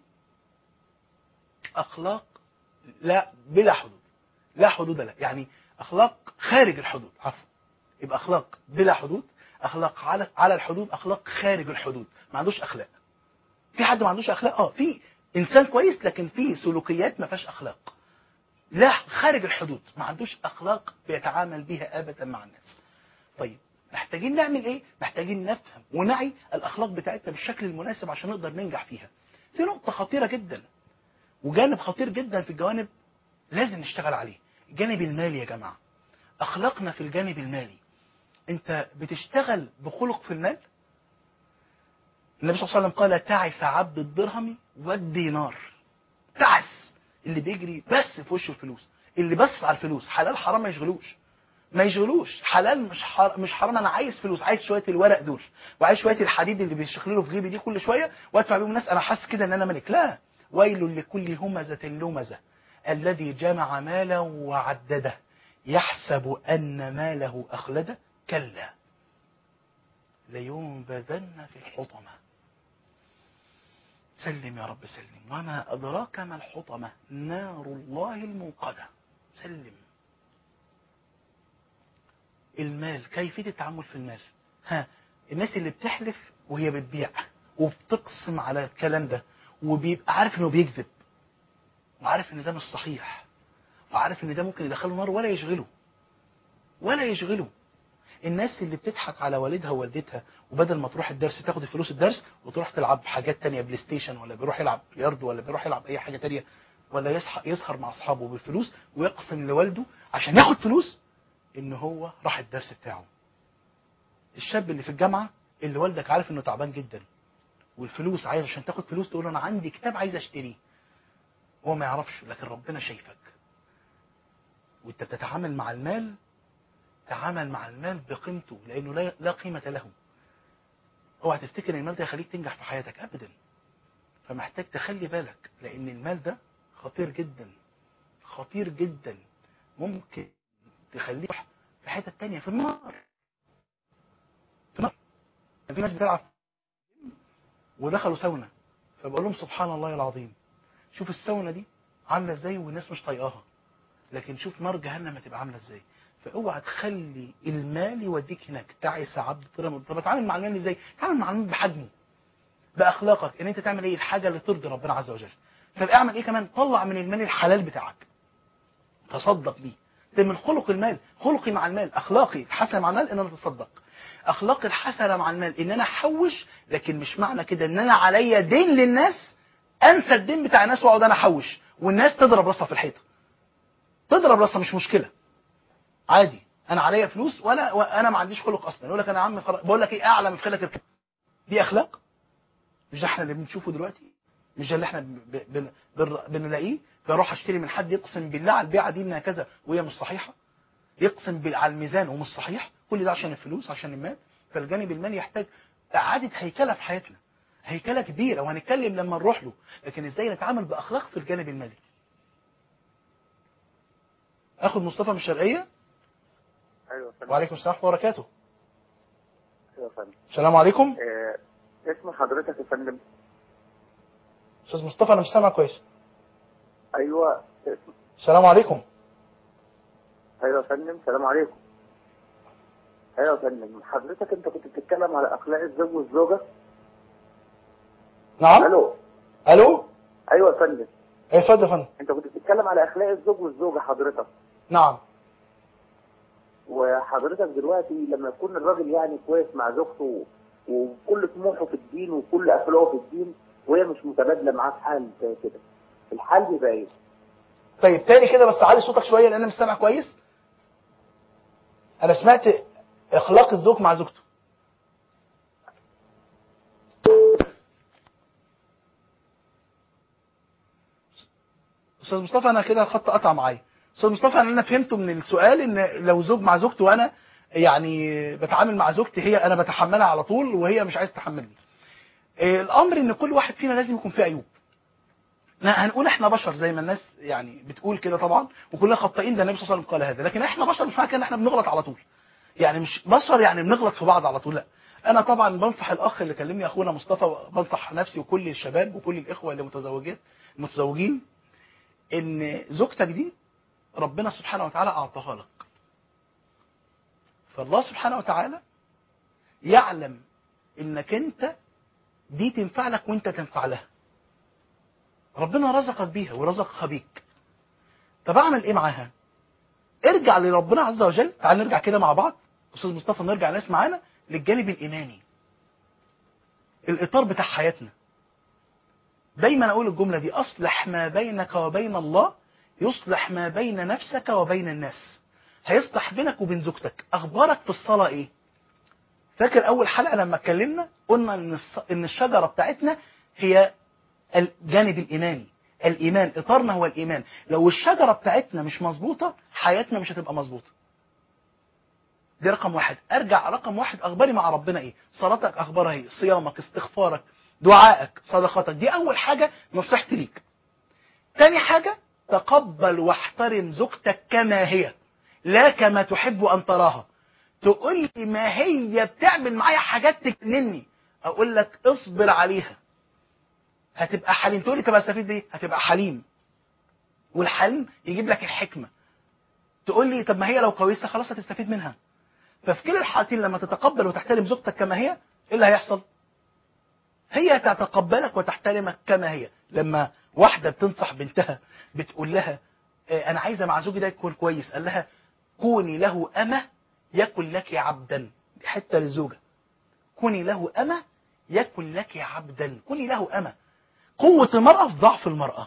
أخلاق لا بلا حدود، لا حدود لا، يعني أخلاق خارج الحدود، عفوا. يبقى أخلاق بلا حدود، أخلاق على الحدود، أخلاق خارج الحدود. ما عندوش أخلاق. في حد ما عندوش أخلاق؟ في إنسان كويس لكن في سلوكيات ما فيهاش أخلاق. لا خارج الحدود، ما عندوش أخلاق بيتعامل بيها أبدا مع الناس. طيب محتاجين نعمل إيه؟ محتاجين نفهم ونعي الأخلاق بتاعتنا بالشكل المناسب عشان نقدر ننجح فيها. في نقطة خطيرة جدا وجانب خطير جدا في الجوانب لازم نشتغل عليه، الجانب المالي يا جماعة. أخلاقنا في الجانب المالي. أنت بتشتغل بخلق في المال؟ النبي صلى الله عليه وسلم قال تعس عبد الدرهم والدينار. تعس اللي بيجري بس في وشه الفلوس، اللي بس على الفلوس، حلال حرام ما يشغلوش. حلال مش حرام، انا عايز فلوس، عايز شويه الورق دول وعايز شويه الحديد اللي بيشخلوا في جيبي دي كل شويه وادفع بيهم الناس، انا حاسس كده ان انا ملك. لا، ويل لكل همزه لمزه الذي جمع مالا وعدده يحسب ان ماله اخلده كلا لينبذن في الحطمه. سلم يا رب سلم. وما أدراك ما الحطمة نار الله الموقدة. سلم. المال، كيفية التعامل في المال. الناس اللي بتحلف وهي بتبيع وبتقسم على الكلام ده وبيبقى عارف انه بيكذب وعارف ان ده مش صحيح وعارف ان ده ممكن يدخله نار ولا يشغله. الناس اللي بتضحك على والدها ووالدتها وبدل ما تروح الدرس تاخد الفلوس الدرس وتروح تلعب حاجات تانية، بلاي ستيشن، ولا بيروح يلعب بلياردو، ولا بيروح يلعب اي حاجة تانية، ولا يسهر مع اصحابه بالفلوس ويقسم لوالده عشان ياخد فلوس ان هو راح الدرس بتاعه. الشاب اللي في الجامعة اللي والدك عارف انه تعبان جدا والفلوس عايز عشان تاخد فلوس تقول له انا عندي كتاب عايز اشتريه، هو ما يعرفش لكن ربنا شايفك. وانت بتتعامل مع المال، تعامل مع المال بقيمته لانه لا قيمة له. اوعى تفتكر ان المال ده يخليك تنجح في حياتك ابدا. فمحتاج تخلي بالك لان المال ده خطير جدا، خطير جدا، ممكن تخليك في حتة تانية في النار. في ناس بتلعب ودخلوا ساونا فبقول لهم سبحان الله العظيم، شوف الساونا دي عامله ازاي والناس مش طايقاها، لكن شوف نار جهنم هتبقى عامله ازاي. فاوعى تخلي المال يوديك هناك. تعس عبد الطريق. طب اتعامل مع المال ازاي؟ تعامل مع المال بحجمه، باخلاقك، ان انت تعمل ايه الحاجه اللي ترضي ربنا عز وجل. طب اعمل ايه كمان؟ طلع من المال الحلال بتاعك. تصدق بيه. ده من خلق المال، خلقي مع المال، اخلاقي الحسنه مع المال ان انا اتصدق، اخلاقي الحسنه مع المال ان انا احوش. لكن مش معنى كده ان انا عليا دين للناس انسى الدين بتاع الناس واقعد انا احوش والناس تضرب راسها في الحيطه. تضرب راسها مش مشكله، عادي، انا عليا فلوس وانا ما عنديش خلق اصلا. يقول لك انا يا عم بقول لك ايه، اعلى من خلقك اركب. دي اخلاق؟ مش ده احنا اللي بنشوفه دلوقتي؟ مش ده اللي احنا بنلاقيه؟ بروح اشتري من حد يقسم بالله على البيعه دي انها كذا وهي مش صحيحه، يقسم على الميزان ومش صحيح، كل ده عشان الفلوس، عشان المال. فالجانب المالي يحتاج اعاده هيكله في حياتنا، هيكله كبيره، وهنتكلم لما نروح له. لكن ازاي نتعامل باخلاق في الجانب المالي؟ اخد مصطفى من الشرقيه. ايوه فندم. وعليكم السلام ورحمه الله وبركاته. ايوه فندم. السلام عليكم. اسم حضرتك يا فندم؟ استاذ مصطفى انا مش سامع كويس. ايوه السلام عليكم. ايوه يا فندم، السلام عليكم. ايوه يا فندم، حضرتك انت كنت بتتكلم على اخلاق الزوج والزوجه. نعم. الو. الو. ايوه يا فندم. ايه اتفضل يا فندم. انت كنت بتتكلم على اخلاق الزوج والزوجه حضرتك. نعم. وحضرتك دلوقتي لما يكون الراجل يعني كويس مع زوجته وكل طموحه في الدين وكل اخلاقه في الدين وهي مش متبادله معاه في حال زي كده، الحال بيبقى ايه؟ طيب تاني كده بس علي صوتك شويه لان انا مش سامع كويس. انا سمعت اخلاق الزوج مع زوجته. استاذ مصطفى انا كده الخط قطع معايا. استاذ مصطفى انا فهمته من السؤال ان لو زوج مع زوجته وانا يعني بتعامل مع زوجتي، هي انا بتحملها على طول وهي مش عايزه تحملني. الامر ان كل واحد فينا لازم يكون فيه عيوب. هنقول احنا بشر زي ما الناس يعني بتقول كده طبعا، وكلنا خطائين، ده النبي صلى الله عليه وسلم قال هذا. لكن احنا بشر مش معنى كده ان احنا بنغلط على طول، يعني مش بشر يعني بنغلط في بعض على طول، لا. انا طبعا بنصح الاخ اللي كلمني اخونا مصطفى، بنصح نفسي وكل الشباب وكل الاخوه اللي متزوجين ان زوجتك دي ربنا سبحانه وتعالى اعطاها لك. فالله سبحانه وتعالى يعلم انك انت دي تنفع لك وانت تنفع لها. ربنا رزقك بيها ورزقها بيك. طب اعمل ايه معاها؟ ارجع لربنا عز وجل. تعال نرجع كده مع بعض استاذ مصطفى، نرجع ناس معانا للجانب الايماني، الاطار بتاع حياتنا. دايما اقول الجمله دي: اصلح ما بينك وبين الله يصلح ما بين نفسك وبين الناس. هيصلح بينك وبين زوجتك. اخبارك في الصلاه ايه؟ فاكر اول حلقه لما اتكلمنا قلنا ان الشجره بتاعتنا هي الجانب الايماني. الايمان اطارنا هو الايمان. لو الشجره بتاعتنا مش مظبوطه حياتنا مش هتبقى مظبوطه. دي رقم واحد. ارجع رقم واحد، اخباري مع ربنا ايه؟ صلاتك اخبارها ايه؟ صيامك، استغفارك، دعائك، صدقاتك. دي اول حاجه نصيحتي ليك. تاني حاجه، تقبل واحترم زوجتك كما هي لا كما تحب ان تراها. تقول لي ما هي بتعمل معايا حاجات تجنني، اقول لك اصبر عليها هتبقى حليم. تقول لي طب استفيد ايه؟ هتبقى حليم، والحليم يجيب لك الحكمه. تقول لي طب ما هي لو كويسه خلاص هتستفيد منها. ففي كلا الحالتين لما تتقبل وتحترم زوجتك كما هي، ايه اللي هيحصل؟ هي تتقبلك وتحترمك كما هي. لما واحده بتنصح بنتها بتقول لها انا عايزه مع زوجي ده يكون كويس، قال لها كوني له امه يكن لك عبدا. دي حته للزوجه. كوني له امه يكن لك عبدا. كوني له امه. قوه المراه في ضعف المراه،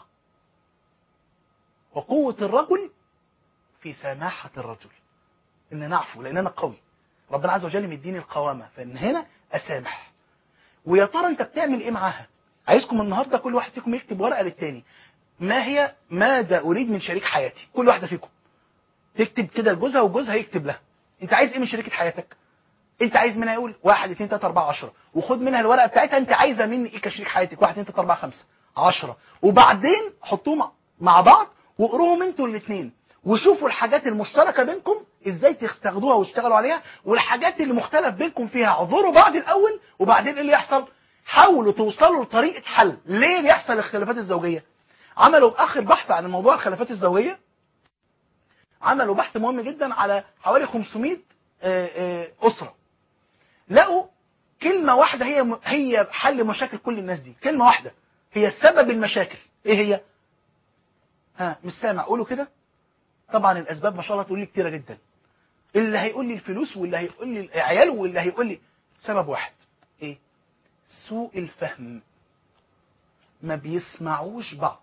وقوه الرجل في سماحه الرجل. ان نعفو لان انا قوي. ربنا عز وجل مديني القوامه، فان هنا اسامح. ويا ترى انت بتعمل ايه معاها؟ عايزكم النهارده كل واحد فيكم يكتب ورقه للتاني. ماذا اريد من شريك حياتي؟ كل واحده فيكم تكتب كده لجوزها وجوزها يكتب لها. انت عايز ايه من شريكه حياتك؟ انت عايز منها يقول 1 2 3 4 10، وخد منها الورقه بتاعتها انت عايزه مني ايه كشريك حياتك؟ 1 2 3 4 5 10، وبعدين حطوهم مع بعض واقروهم انتوا الاثنين، وشوفوا الحاجات المشتركه بينكم ازاي تاخدوها وتشتغلوا عليها، والحاجات اللي مختلف بينكم فيها اعذروا بعض الاول، وبعدين ايه اللي يحصل؟ حاولوا توصلوا لطريقه حل. ليه بيحصل الاختلافات الزوجيه؟ عملوا اخر بحث عن موضوع الخلافات الزوجيه، عملوا بحث مهم جدا على حوالي 500 اسره. لقوا كلمه واحده هي حل مشاكل كل الناس دي. كلمه واحده هي سبب المشاكل. ايه هي؟ مش سامع، قولوا كده. طبعا الاسباب ما شاء الله تقول لي كتيره جدا، اللي هيقول لي الفلوس واللي هيقول لي العيال واللي هيقول لي، سبب واحد ايه؟ سوء الفهم. ما بيسمعوش بعض.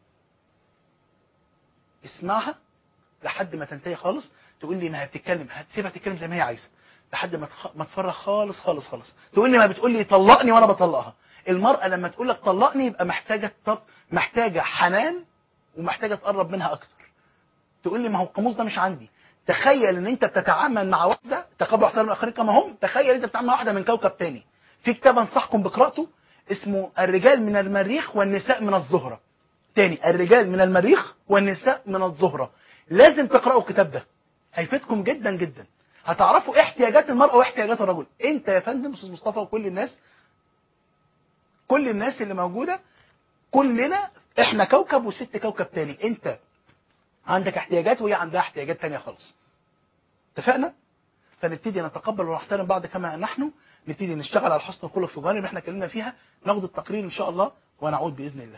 اسمعها لحد ما تنتهي خالص، تقول لي ما هي بتتكلم، هتسيبها تتكلم زي ما هي عايزه لحد ما تفرغ خالص خالص خالص. تقول لي ما بتقول لي طلقني وانا بطلقها. المرأة لما تقول لك طلقني يبقى محتاجة حنان ومحتاجة تقرب منها اكتر. تقول لي ما هو القاموس ده مش عندي. تخيل ان انت بتتعامل مع واحده، تقبل احترام الاخرين كما هم، تخيل انت بتتعامل مع واحده من كوكب تاني. في كتاب انصحكم بقراءته اسمه الرجال من المريخ والنساء من الزهره. تاني، الرجال من المريخ والنساء من الزهره. لازم تقراوا الكتاب ده، هيفيدكم جدا جدا. هتعرفوا ايه احتياجات المراه واحتياجات الرجل. انت يا فندم استاذ مصطفى وكل الناس، كل الناس اللي موجوده، كلنا احنا كوكب وست كوكب تاني. انت عندك احتياجات وهي عندها احتياجات تانية خالص. اتفقنا؟ فنبتدي نتقبل ونحترم بعض كما نحن، نبتدي نشتغل على حسن الخلق في الجوانب اللي احنا اتكلمنا فيها، ناخد التقرير ان شاء الله ونعود باذن الله.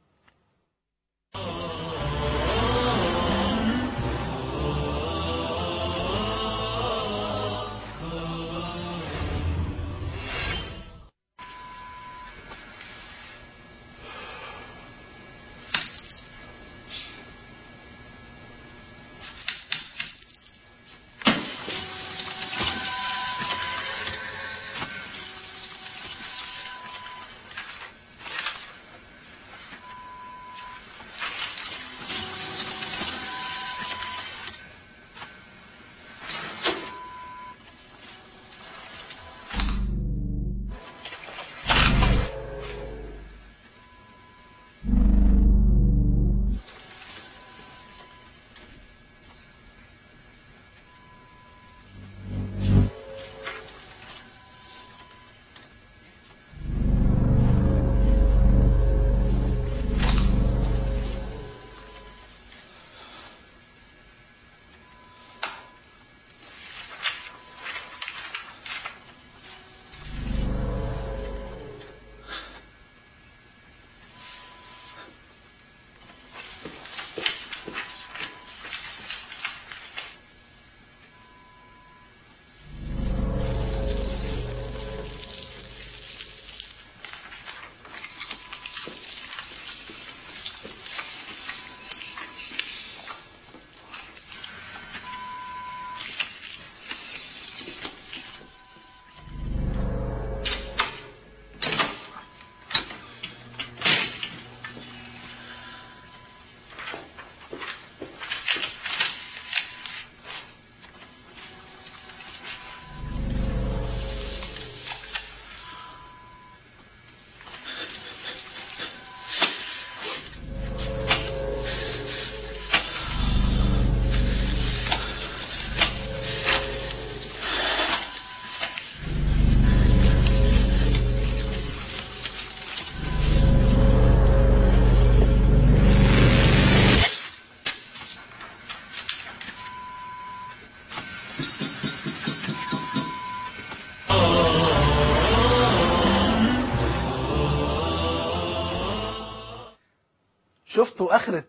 شفتوا اخرة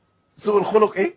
سوء الخلق ايه؟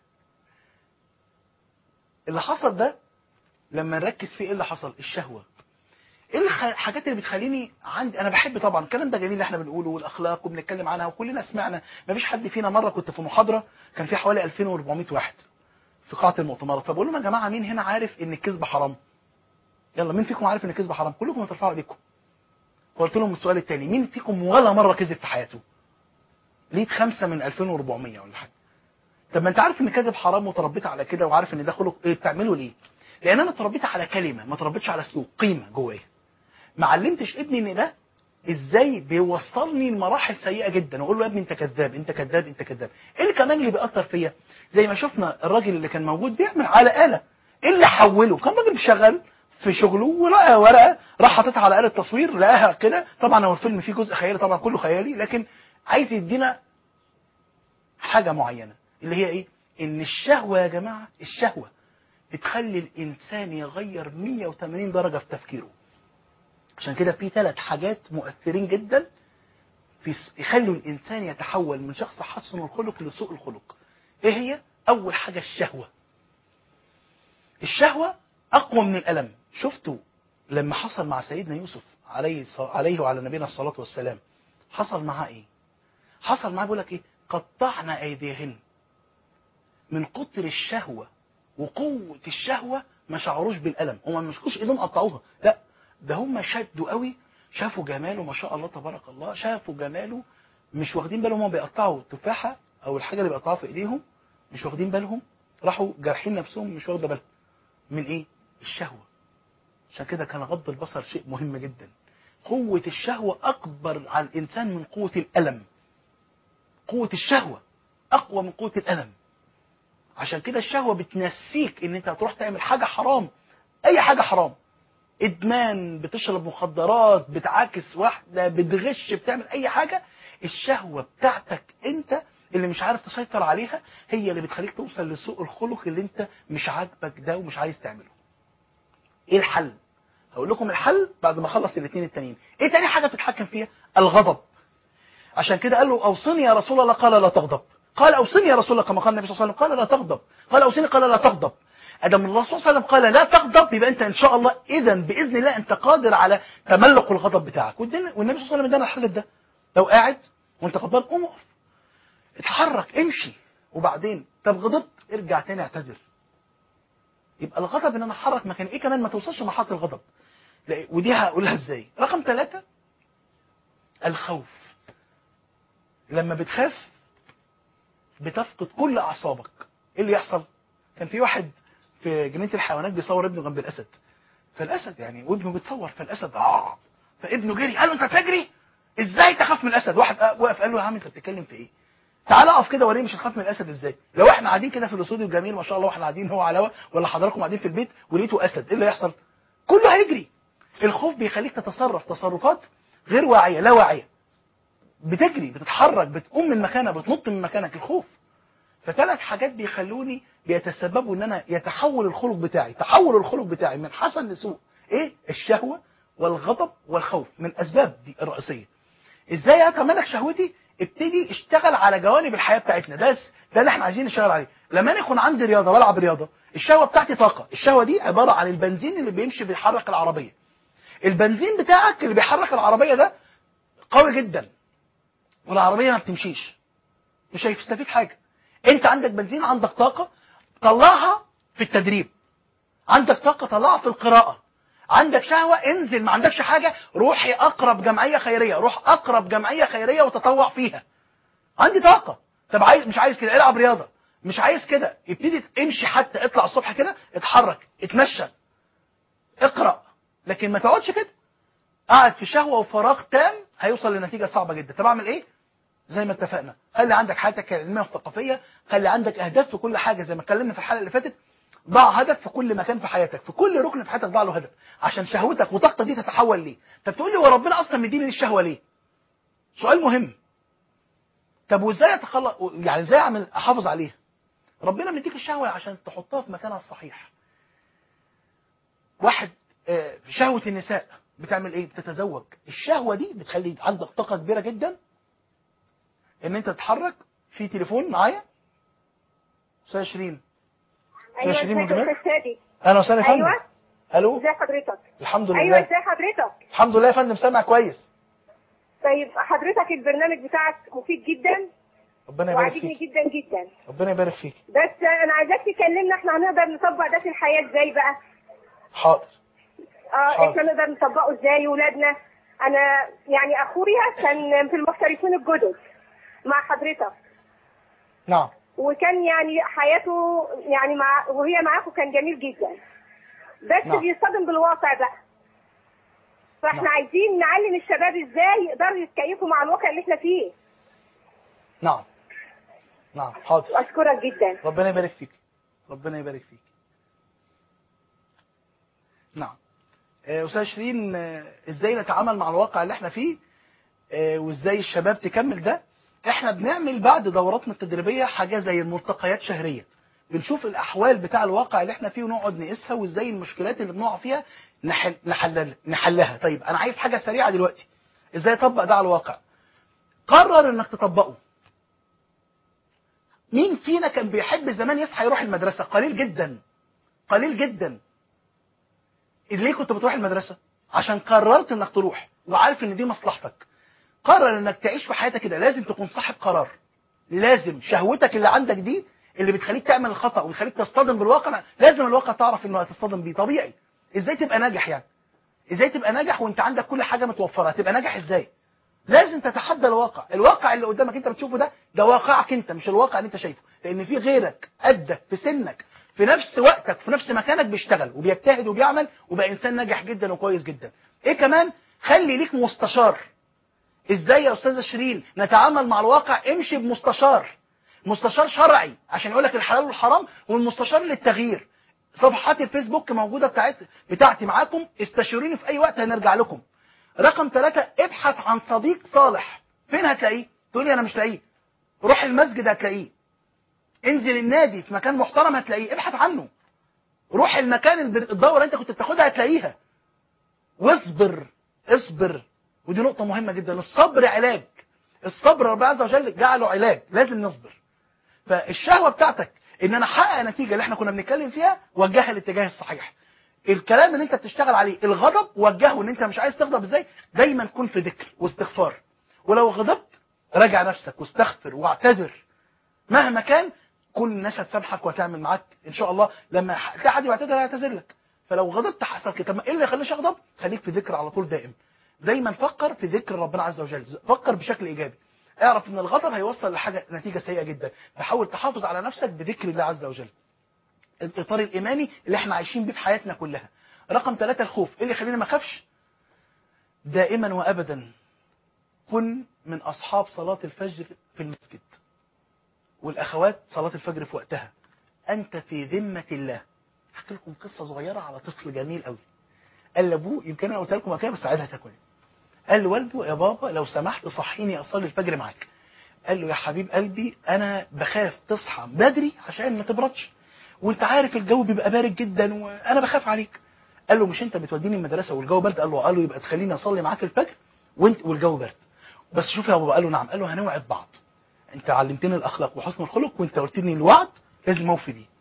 اللي حصل ده لما نركز فيه ايه اللي حصل؟ الشهوة. ايه الحاجات اللي بتخليني عندي، انا بحب طبعا الكلام ده جميل اللي احنا بنقوله والاخلاق وبنتكلم عنها وكلنا سمعنا. مفيش حد فينا، مره كنت في محاضره كان في حوالي 2400 واحد في قاعه المؤتمرات، فبقول لهم يا جماعه مين هنا عارف ان الكذب حرام؟ يلا مين فيكم عارف ان الكذب حرام؟ كلكم هترفعوا ايديكم. فقلت لهم السؤال الثاني، مين فيكم ولا مره كذب في حياته؟ لقيت 5 من 2400 ولا حاجه. طب ما انت عارف ان الكذب حرام وتربيت على كده وعارف ان ده خلق، ايه بتعمله ليه؟ لان انا اتربيت على كلمه، ما اتربيتش على سلوك، قيمه جوايا. ما علمتش ابني ان ده ازاي بيوصلني لمراحل سيئه جدا، واقول له يا ابني انت كذاب انت كذاب انت كذاب. ايه اللي كمان اللي بيأثر فيا؟ زي ما شفنا الراجل اللي كان موجود بيعمل على آلة، ايه اللي حوله؟ كان راجل شغال في شغله ولقى ورقه راح حاططها على آلة تصوير، لقاها كده. طبعا هو الفيلم فيه جزء خيالي، طبعا كله خيالي، لكن عايز يدينا حاجه معينه اللي هي ايه؟ ان الشهوه يا جماعه، الشهوه بتخلي الانسان يغير 180 درجه في تفكيره. عشان كده في 3 حاجات مؤثرين جدا يخلوا الانسان يتحول من شخص حسن الخلق لسوء الخلق. ايه هي؟ اول حاجه الشهوه. الشهوه اقوى من الالم. شفتوا لما حصل مع سيدنا يوسف عليه وعلى نبينا الصلاه والسلام، حصل معاه ايه؟ حصل معاه بيقول لك ايه؟ قطعنا ايديهن. من كتر الشهوه وقوه الشهوه ما شعروش بالالم، هم ما مسكوش ايدهم قطعوها، لا ده هم شدوا قوي، شافوا جماله ما شاء الله تبارك الله، شافوا جماله، مش واخدين بالهم هم بيقطعوا تفاحه او الحاجه اللي بيقطعوها في ايديهم، مش واخدين بالهم، راحوا جارحين نفسهم مش واخده بالهم من ايه؟ الشهوه. عشان كده كان غض البصر شيء مهم جدا. قوه الشهوه اكبر على الانسان من قوه الالم. قوه الشهوه اقوى من قوه الالم. عشان كده الشهوه بتنسيك ان انت هتروح تعمل حاجه حرام، اي حاجه حرام، ادمان، بتشرب مخدرات، بتعاكس واحده، بتغش، بتعمل اي حاجه. الشهوه بتاعتك انت اللي مش عارف تسيطر عليها هي اللي بتخليك توصل لسوء الخلق اللي انت مش عاجبك ده ومش عايز تعمله. ايه الحل؟ هقول لكم الحل بعد ما اخلص الاثنين التانيين. ايه تاني حاجه بتتحكم فيها؟ الغضب. عشان كده قال له اوصني يا رسول الله، قال لا تغضب. قال اوصني يا رسول الله، كما قال النبي صلى الله عليه وسلم، قال لا تغضب. قال اوصني، قال لا تغضب. ادم الرسول صلى الله عليه وسلم قال لا تغضب، يبقى انت ان شاء الله اذا باذن الله انت قادر على تملق الغضب بتاعك. والنبي صلى الله عليه وسلم ادانا الحل ده. لو قاعد وانت غضبان قوم اقف، اتحرك، امشي، وبعدين طب غضبت ارجع تاني اعتذر. يبقى الغضب ان انا احرك مكان ايه كمان، ما توصلش لمرحله الغضب. ودي هقولها ازاي. رقم 3 الخوف. لما بتخاف بتفقد كل اعصابك. ايه اللي يحصل؟ كان في واحد في جنينه الحيوانات بيصور ابنه جنب الاسد، فالاسد يعني وابنه بيتصور، فالاسد فابنه جري، قال له انت تجري ازاي تخاف من الاسد؟ واحد وقف قال له يا عم انت بتتكلم في ايه؟ تعال اقف كده وريني مش هتخاف من الاسد ازاي؟ لو احنا قاعدين كده في الاستوديو الجميل ما شاء الله واحنا قاعدين هو على الهوا، ولا حضراتكم قاعدين في البيت ولقيتوا اسد، ايه اللي يحصل؟ كله هيجري. الخوف بيخليك تتصرف تصرفات غير واعيه، لا واعيه، بتجري، بتتحرك، بتقوم من مكانك، بتنط من مكانك. الخوف. فثلاث حاجات بيخلوني بيتسببوا ان انا يتحول الخلق بتاعي، تحول الخلق بتاعي من حسن لسوء. ايه؟ الشهوه والغضب والخوف، من الاسباب دي الرئيسيه. ازاي اتملك شهوتي؟ ابتدي اشتغل على جوانب الحياه بتاعتنا، ده اللي احنا عايزين نشتغل عليه. لما انا يكون عندي رياضه بلعب رياضه، الشهوه بتاعتي طاقه. الشهوه دي عباره عن البنزين اللي بيمشي بيحرك العربيه. البنزين بتاعك اللي بيحرك العربيه ده قوي جدا، والعربيه ما بتمشيش، مش هيستفيد حاجه. انت عندك بنزين، عندك طاقه، طلعها في التدريب. عندك طاقه طلعها في القراءه. عندك شهوه، انزل. ما عندكش حاجه، روحي اقرب جمعيه خيريه، روح اقرب جمعيه خيريه وتطوع فيها. عندي طاقه. طب عايز، مش عايز كده، العب رياضه. مش عايز كده، ابتدي امشي، حتى اطلع الصبح كده، اتحرك، اتمشى، اقرا. لكن ما تقعدش كده قاعد في شهوه وفراغ تام، هيوصل لنتيجه صعبه جدا. طب اعمل ايه؟ زي ما اتفقنا، خلي عندك حياتك العلميه والثقافيه، خلي عندك اهداف في كل حاجه زي ما اتكلمنا في الحلقه اللي فاتت. ضع هدف في كل مكان في حياتك، في كل ركن في حياتك ضع له هدف، عشان شهوتك وطاقتك دي تتحول ليه. طب تقول لي هو ربنا اصلا مديني الشهوه ليه؟ سؤال مهم. طب وازاي اتخلص، يعني ازاي احافظ عليها؟ ربنا مديك الشهوه عشان تحطها في مكانها الصحيح. واحد في شهوه النساء بتعمل ايه؟ بتتزوج. الشهوه دي بتخلي عندك طاقه كبيره جدا ان انت تتحرك. في تليفون معايا، استاذ شيرين. ايوه، شيرين من ازيك يا جمال. استاذ شادي؟ اهلا وسهلا يا فندم. ايوه، الو. ازي حضرتك؟ الحمد ايوه، لله. ازي حضرتك؟ الحمد لله يا فندم، سامع كويس. طيب حضرتك البرنامج بتاعك مفيد جدا ربنا يبارك وعاجبني فيك. جدا جدا، ربنا يبارك فيك. بس انا عايزاك تكلمنا احنا هنقدر نطبق ده في الحياه ازاي بقى؟ حاضر. حاضر. احنا نقدر نطبقه ازاي ولادنا؟ انا يعني اخويا كان في المحترفين الجدد مع حضرتك، نعم. وكان يعني حياته يعني وهي معاكم كان جميل جدا، بس نعم. بيصطدم بالواقع بقى. فاحنا نعم. عايزين نعلم الشباب ازاي يقدروا يتكيفوا مع الواقع اللي احنا فيه. نعم. نعم. حاضر. اشكرك جدا. ربنا يبارك فيك. ربنا يبارك فيك. نعم. استاذ شيرين، ازاي نتعامل مع الواقع اللي احنا فيه، وازاي الشباب تكمل ده؟ احنا بنعمل بعد دوراتنا التدريبيه حاجه زي الملتقيات شهريه، بنشوف الاحوال بتاع الواقع اللي احنا فيه ونقعد نقيسها، وازاي المشكلات اللي بنقع فيها نحلها. طيب انا عايز حاجه سريعه دلوقتي، ازاي اطبق ده على الواقع؟ قرر انك تطبقه. مين فينا كان بيحب زمان يصحى يروح المدرسة؟ قليل جدا، قليل جدا. ليه كنت بتروح المدرسة؟ عشان قررت انك تروح وعارف ان دي مصلحتك. قرر انك تعيش في حياتك كده، لازم تكون صاحب قرار. لازم شهوتك اللي عندك دي اللي بتخليك تعمل الخطأ وبتخليك تصطدم بالواقع، لازم الواقع تعرف انه هتصطدم بيه، طبيعي. ازاي تبقى ناجح يعني؟ ازاي تبقى ناجح وانت عندك كل حاجة متوفرة؟ هتبقى ناجح ازاي؟ لازم تتحدى الواقع. الواقع اللي قدامك انت بتشوفه ده واقعك انت، مش الواقع اللي انت شايفه، لان في غيرك قدك في سنك في نفس وقتك في نفس مكانك بيشتغل وبيجتهد وبيعمل وبقى انسان ناجح جدا وكويس جدا. ايه كمان؟ خلي ليك مستشار. ازاي يا استاذه شيرين نتعامل مع الواقع؟ امشي بمستشار، مستشار شرعي عشان يقول لك الحلال والحرام، والمستشار للتغيير. صفحات الفيسبوك موجوده بتاعتي معاكم، استشيروني في اي وقت هنرجع لكم. رقم 3، ابحث عن صديق صالح. فين هتلاقيه؟ تقول لي انا مش لاقيه. روح المسجد هتلاقيه، انزل النادي في مكان محترم هتلاقيه، ابحث عنه. روح المكان الدوره اللي انت كنت بتاخدها هتلاقيها. واصبر، اصبر. ودي نقطه مهمه جدا، الصبر علاج. الصبر ربنا عز وجل جعله علاج، لازم نصبر. فالشهوه بتاعتك ان انا احقق نتيجه اللي احنا كنا بنتكلم فيها، وجهها للاتجاه الصحيح. الكلام اللي انت بتشتغل عليه، الغضب وجهه ان انت مش عايز تغضب ازاي، دايما كن في ذكر واستغفار. ولو غضبت راجع نفسك واستغفر واعتذر مهما كان، كل الناس هتسامحك وهتعمل معاك ان شاء الله. لما تلاقي حد يعتذر هيعتذر لك. فلو غضبت حصل كده، طب ما ايه اللي يخليني اغضب؟ خليك في ذكر على طول دائم. دايما فكر في ذكر ربنا عز وجل، فكر بشكل ايجابي. اعرف ان الغضب هيوصل لحاجه نتيجه سيئه جدا، فحاول تحافظ على نفسك بذكر الله عز وجل. الاطار الايماني اللي احنا عايشين بيه في حياتنا كلها. رقم 3، الخوف. ايه اللي يخليني ما اخافش؟ دائما وابدا كن من اصحاب صلاه الفجر في المسجد، والاخوات صلاه الفجر في وقتها. انت في ذمه الله. احكي لكم قصه صغيره على طفل جميل قوي. قال لابوه، يمكن انا قلت لكم كده بس عايزها تكون. قال لوالده يا بابا لو سمحت صحيني اصلي الفجر معاك. قال له يا حبيب قلبي انا بخاف تصحى بدري عشان ما تبردش، وانت عارف الجو بيبقى بارد جدا وانا بخاف عليك. قال له مش انت بتوديني المدرسه والجو برد؟ قال له يبقى تخليني اصلي معاك الفجر وانت والجو برد. بس شوف يا بابا. قال له نعم. قال له هنوعد بعض، انت علمتني الاخلاق وحسن الخلق وانت قلت لي الوعد لازم اوفي بيه.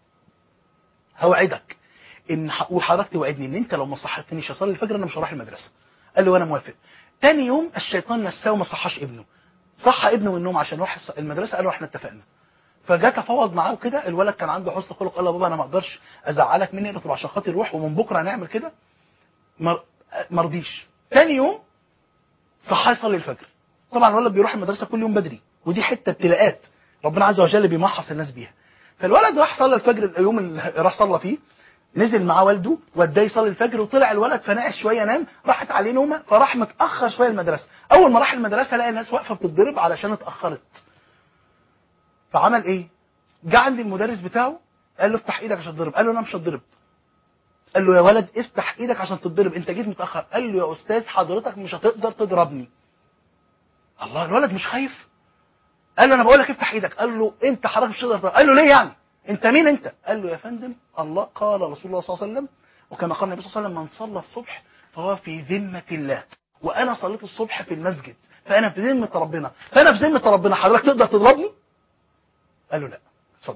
هوعدك ان وحضرتك توعدني ان انت لو ما صحتنيش اصلي الفجر انا مش هروح المدرسه. قال له انا موافق. تاني يوم الشيطان نساه وما صحاش ابنه، صحى ابنه من النوم عشان يروح المدرسه. قال له احنا اتفقنا. فجاء تفاوض معاه كده. الولد كان عنده حسن خلق، قال له بابا انا ما اقدرش ازعلك مني، قلت له عشان خاطر روح ومن بكره هنعمل كده. ما رضيش. تاني يوم صحى يصلي الفجر. طبعا الولد بيروح المدرسه كل يوم بدري، ودي حته ابتلاءات ربنا عز وجل بيمحص الناس بيها. فالولد راح صلى الفجر اليوم اللي راح صلى فيه، نزل مع والده وداه يصلي الفجر، وطلع الولد فنقش شويه نام، راحت عليه نومه فراح متاخر شويه المدرسه. اول ما راح المدرسه لقى الناس واقفه بتتضرب علشان اتاخرت. فعمل ايه؟ جه عند المدرس بتاعه قال له افتح ايدك عشان تضرب. قال له انا مش هتضرب. قال له يا ولد افتح ايدك عشان تتضرب، انت جيت متاخر. قال له يا استاذ حضرتك مش هتقدر تضربني. الله، الولد مش خايف. قال له انا بقول لك افتح ايدك. قال له انت حضرتك مش هتقدر تضرب. قال له ليه يعني؟ انت مين انت؟ قال له يا فندم الله قال رسول الله صلى الله عليه وسلم وكما قال النبي صلى الله عليه وسلم من صلى الصبح فهو في ذمه الله، وانا صليت الصبح في المسجد فانا في ذمه ربنا، فانا في ذمه ربنا، حضرتك تقدر تضربني؟ قال له لا. اتفضل.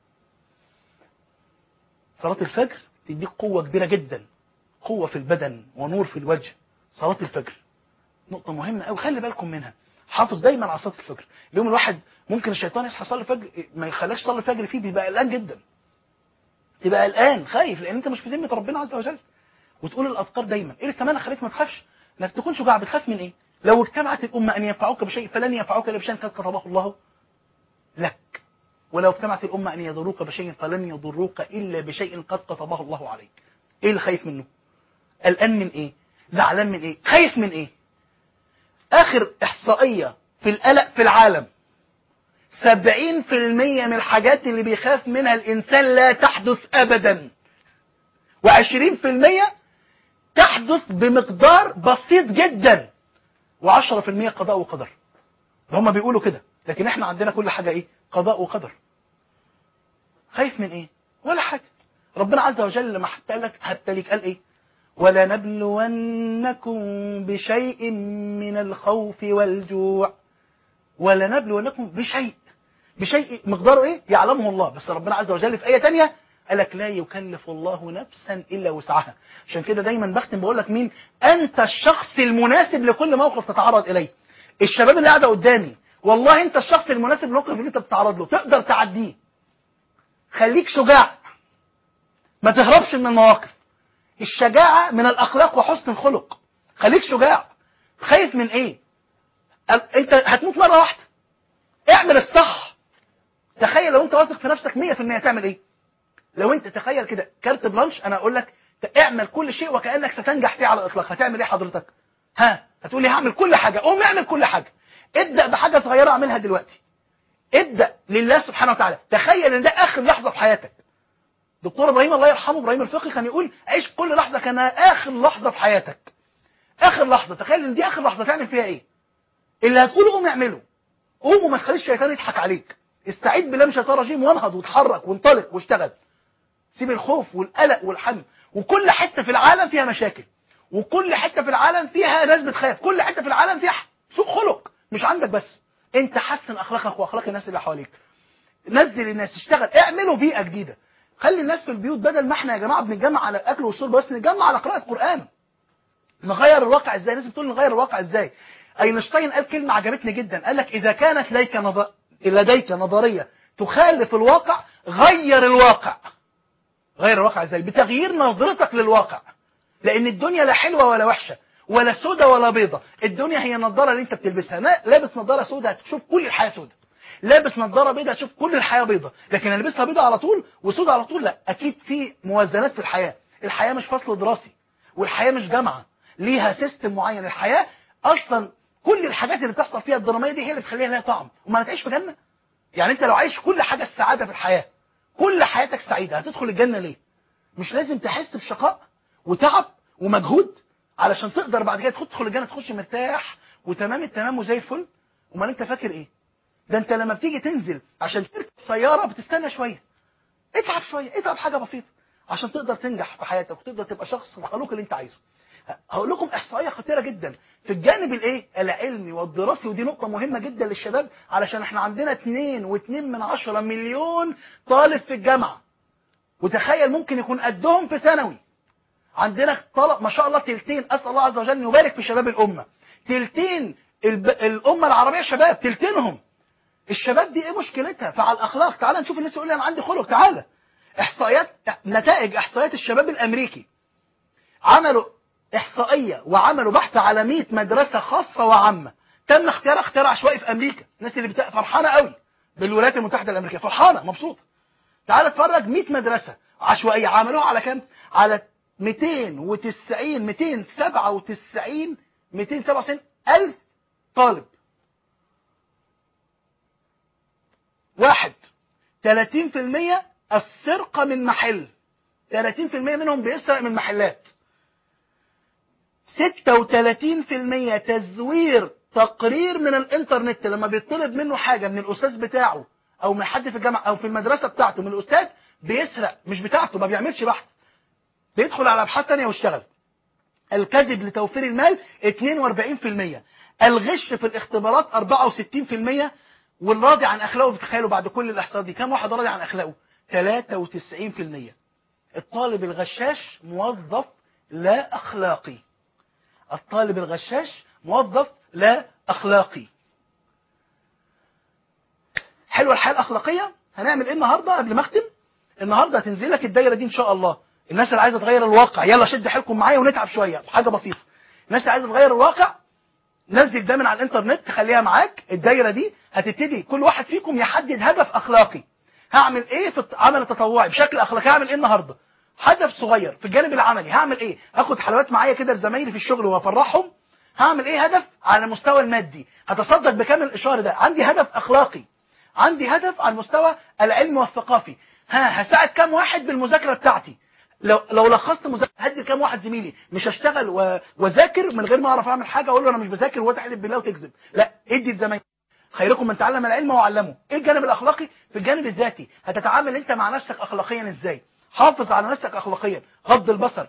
صلاه الفجر تديك قوه كبيره جدا، قوه في البدن ونور في الوجه. صلاه الفجر نقطه مهمه قوي، خلي بالكم منها. حافظ دايما على صلاه الفجر. اليوم الواحد ممكن الشيطان يصحى يصلي الفجر ما يخليكش تصلي الفجر فيه، بيبقى قلقان جدا، تبقى قلقان خايف لان انت مش في ذمه ربنا عز وجل. وتقول الاذكار دايما. ايه اللي كمان خليك ما تخافش؟ انك تكون شجاع. بتخاف من ايه؟ لو اجتمعت الامه ان ينفعوك بشيء فلن ينفعوك الا بشيء قد كتبه الله لك، ولو اجتمعت الامه ان يضروك بشيء فلن يضروك الا بشيء قد كتبه الله عليك. ايه اللي خايف منه؟ قلقان من ايه؟ زعلان من ايه؟ خايف من ايه؟ اخر احصائيه في القلق في العالم 70% من الحاجات اللي بيخاف منها الانسان لا تحدث ابدا، و20% تحدث بمقدار بسيط جدا، و10% قضاء وقدر. هم بيقولوا كده، لكن احنا عندنا كل حاجه ايه؟ قضاء وقدر. خايف من ايه؟ ولا حاجه. ربنا عز وجل لما حتى لك حتى لك قال ايه؟ ولنبلونكم بشيء من الخوف والجوع. ولنبلونكم بشيء، بشيء مقداره ايه يعلمه الله. بس ربنا عز وجل في ايه ثانيه قال لك لا يكلف الله نفسا الا وسعها. عشان كده دايما بختم بقول لك مين انت الشخص المناسب لكل موقف تتعرض اليه. الشباب اللي قاعده قدامي والله انت الشخص المناسب للموقف اللي انت بتتعرض له، تقدر تعديه. خليك شجاع، ما تهربش من المواقف. الشجاعه من الاخلاق وحسن الخلق. خليك شجاع. خايف من ايه؟ انت هتموت مره واحده، اعمل الصح. تخيل لو انت واثق في نفسك 100% تعمل ايه؟ لو انت تخيل كده كارت بلانش، انا اقول لك اعمل كل شيء وكانك ستنجح فيه على الاطلاق، هتعمل ايه حضرتك؟ هتقول لي هعمل كل حاجه. قوم اعمل كل حاجه. ابدا بحاجه صغيره اعملها دلوقتي. ابدا لله سبحانه وتعالى. تخيل ان ده اخر لحظه في حياتك. دكتور ابراهيم الله يرحمه، ابراهيم الفقي، كان يقول عيش كل لحظه كانها اخر لحظه في حياتك. اخر لحظه. تخيل ان دي اخر لحظه، تعمل فيها ايه؟ اللي هتقوله قوم اعمله. قوم وما تخليش الشيطان يضحك عليك. استعيد بالله من الشيطان الرجيم وانهض واتحرك وانطلق واشتغل. سيب الخوف والقلق والحم. وكل حته في العالم فيها مشاكل، وكل حته في العالم فيها ناس بتخاف، كل حته في العالم فيها سوء خلق. مش عندك بس، انت حسن اخلاقك واخلاق الناس اللي حواليك. نزل الناس، اشتغل، اعملوا بيئه جديده. خلي الناس في البيوت، بدل ما احنا يا جماعه بنتجمع على الاكل والشرب بس، نتجمع على قراءه قران. نغير الواقع ازاي؟ الناس بتقول نغير الواقع ازاي؟ اينشتاين قال كلمه عجبتني جدا، قال لك اذا كانت لديك نظريه تخالف الواقع غير الواقع. غير الواقع ازاي؟ بتغيير نظرتك للواقع. لان الدنيا لا حلوه ولا وحشه ولا سودة ولا بيضة. الدنيا هي النضاره اللي انت بتلبسها. لابس نضاره سودة هتشوف كل الحياه سودة، لابس نضاره بيضة هتشوف كل الحياه بيضة. لكن البسها بيضة على طول وسودة على طول، لا. اكيد في موازنات في الحياه. الحياه مش فصل دراسي، والحياه مش جامعه ليها سيستم معين. الحياه اصلا كل الحاجات اللي بتحصل فيها الدراميه دي هي اللي بتخليها لها طعم. وما هتعيش في جنه؟ يعني انت لو عايش كل حاجه السعاده في الحياه، كل حياتك سعيده، هتدخل الجنه ليه؟ مش لازم تحس بشقاء وتعب ومجهود علشان تقدر بعد كده تدخل الجنه تخش مرتاح وتمام التمام وزي الفل؟ امال انت فاكر ايه؟ ده انت لما بتيجي تنزل عشان تركب سياره بتستنى شويه، اتعب شويه، اتعب حاجه بسيطه عشان تقدر تنجح في حياتك وتقدر تبقى شخص الخلوق اللي انت عايزه. هقول لكم احصائيه خطيره جدا في الجانب الايه العلمي والدراسي، ودي نقطه مهمه جدا للشباب، علشان احنا عندنا 2.2 مليون طالب في الجامعه. وتخيل ممكن يكون قدهم في ثانوي. عندنا طلب ما شاء الله تلتين، اسال الله عز وجل ان يبارك في شباب الامه. تلتين الامه العربيه شباب، تلتينهم. الشباب دي ايه مشكلتها؟ فعلى الاخلاق. تعال نشوف الناس يقول لي انا عندي خلق. تعال احصائيات، نتائج احصائيات الشباب الامريكي. عملوا احصائيه وعملوا بحث على 100 مدرسه خاصه وعامه. تم اختيار عشوائي في امريكا. الناس اللي فرحانه قوي بالولايات المتحده الامريكيه، فرحانه مبسوطه. تعال اتفرج 100 مدرسه عشوائيه عملوها على كام؟ على 297 ألف طالب. واحد 30% السرقة من محل، 30% منهم بيسرق من محلات. 36% تزوير تقرير من الانترنت. لما بيطلب منه حاجة من الأستاذ بتاعه أو من حد في الجامعة أو في المدرسة بتاعته من الأستاذ، بيسرق، مش بتاعته، ما بيعملش بحث، بيدخل على أبحاث تانية ويشتغل. الكذب لتوفير المال 42%. الغش في الاختبارات 64%. والراضي عن أخلاقه، بتخيلوا بعد كل الإحصاءات دي كم واحد راضي عن أخلاقه؟ 93%. الطالب الغشاش موظف لا أخلاقي. الطالب الغشاش موظف لا أخلاقي. حلوة الحياة الأخلاقية. هنعمل إيه النهاردة قبل ما أختم؟ النهاردة هتنزل لك الدايرة دي إن شاء الله. الناس اللي عايزة تغير الواقع، يلا شد حيلكم معايا ونتعب شوية، حاجة بسيطة. الناس اللي عايزة تغير الواقع، نزل ده من على الانترنت، تخليها معاك. الدايرة دي هتبتدي كل واحد فيكم يحدد هدف أخلاقي. هعمل إيه في العمل التطوعي بشكل أخلاقي؟ هعمل إيه النهاردة؟ هدف صغير في الجانب العملي. هعمل إيه؟ هاخد حلوات معايا كده لزمايلي في الشغل وأفرحهم. هعمل إيه هدف على المستوى المادي؟ هتصدق بكامل الإشارة. ده عندي هدف أخلاقي. عندي هدف على المستوى العلمي والثقافي. هساعد كام واحد بالمذاكرة بتاعتي. لو لخصت مذاكره هدي كام واحد زميلي. مش هشتغل واذاكر من غير ما اعرف اعمل حاجه واقول له انا مش بذاكر وتحلف بالله وتكذب. لا، ادي لزمايلك. خيركم من تعلم العلم وعلمه. ايه الجانب الاخلاقي؟ في الجانب الذاتي هتتعامل انت مع نفسك اخلاقيا ازاي؟ حافظ على نفسك اخلاقيا. غض البصر،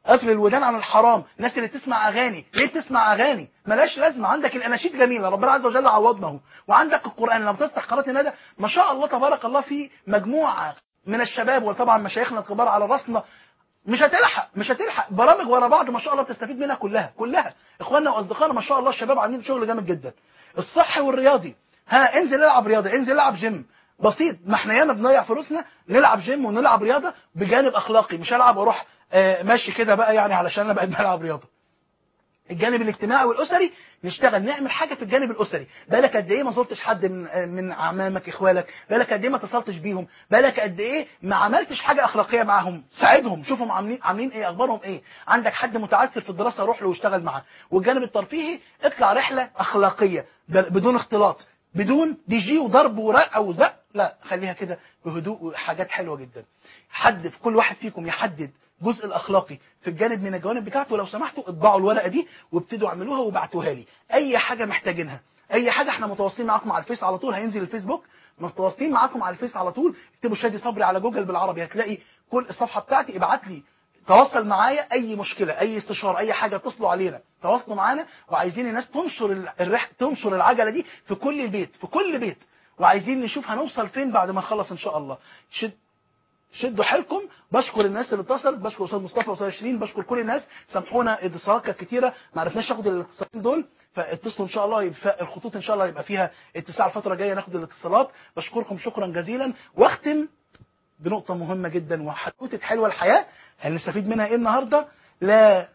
قفل الودان عن الحرام. الناس اللي بتسمع اغاني، ليه بتسمع اغاني ملهاش لازمه؟ عندك الاناشيد جميله، ربنا عز وجل عوضنا اهو، وعندك القران. لما بتفتح قناه الندى ما شاء الله تبارك الله في مجموعه من الشباب، وطبعا مشايخنا الكبار على راسنا، مش هتلحق برامج ورا بعض ما شاء الله تستفيد منها كلها. اخواننا واصدقائنا ما شاء الله الشباب عاملين شغل جامد جدا. الصحي والرياضي، انزل العب رياضه، انزل العب جيم بسيط. ما احنا ياما بنضيع فلوسنا نلعب جيم ونلعب رياضه بجانب اخلاقي، مش هلعب واروح ماشي كده بقى يعني علشان انا بقيت بلعب رياضه. الجانب الاجتماعي والاسري نشتغل، نعمل حاجه في الجانب الاسري. بالك قد ايه ما زرتش حد من اعمامك اخوالك، بالك قد ايه ما اتصلتش بيهم، بالك قد ايه ما عملتش حاجه اخلاقيه معاهم. ساعدهم، شوفهم عاملين ايه، اخبارهم ايه. عندك حد متعثر في الدراسه روح له واشتغل معاه. والجانب الترفيهي اطلع رحله اخلاقيه بدون اختلاط، بدون دي جي وضرب ورق وزق، لا خليها كده بهدوء وحاجات حلوه جدا. حد في كل واحد فيكم يحدد الجزء الاخلاقي في الجانب من الجوانب بتاعته. لو سمحتوا اطبعوا الورقه دي وابتدوا اعملوها وابعتوها لي. اي حاجه محتاجينها، اي حاجه، احنا متواصلين معاكم على الفيس على طول، هينزل الفيسبوك، متواصلين معاكم على الفيس على طول. اكتبوا شادي صبري على جوجل بالعربي هتلاقي كل الصفحه بتاعتي. ابعت لي، تواصل معايا، اي مشكله، اي استشاره، اي حاجه، اتصلوا علينا، تواصلوا معانا. وعايزين الناس تنشر العجله دي في كل البيت، في كل بيت. وعايزين نشوف هنوصل فين بعد ما نخلص ان شاء الله. شدوا حيلكم. بشكر الناس اللي اتصلت، بشكر استاذ مصطفى واستاذ شيرين، بشكر كل الناس. سامحونا اتصالات كانت كتيره ما عرفناش ناخد الاتصالين دول، فاتصلوا ان شاء الله. الخطوط ان شاء الله يبقى فيها اتساع الفتره الجايه ناخد الاتصالات. بشكركم شكرا جزيلا. واختم بنقطه مهمه جدا وحدوته حلوه الحياه. هنستفيد منها ايه النهارده؟ لا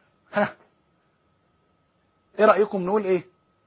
ايه رايكم نقول ايه؟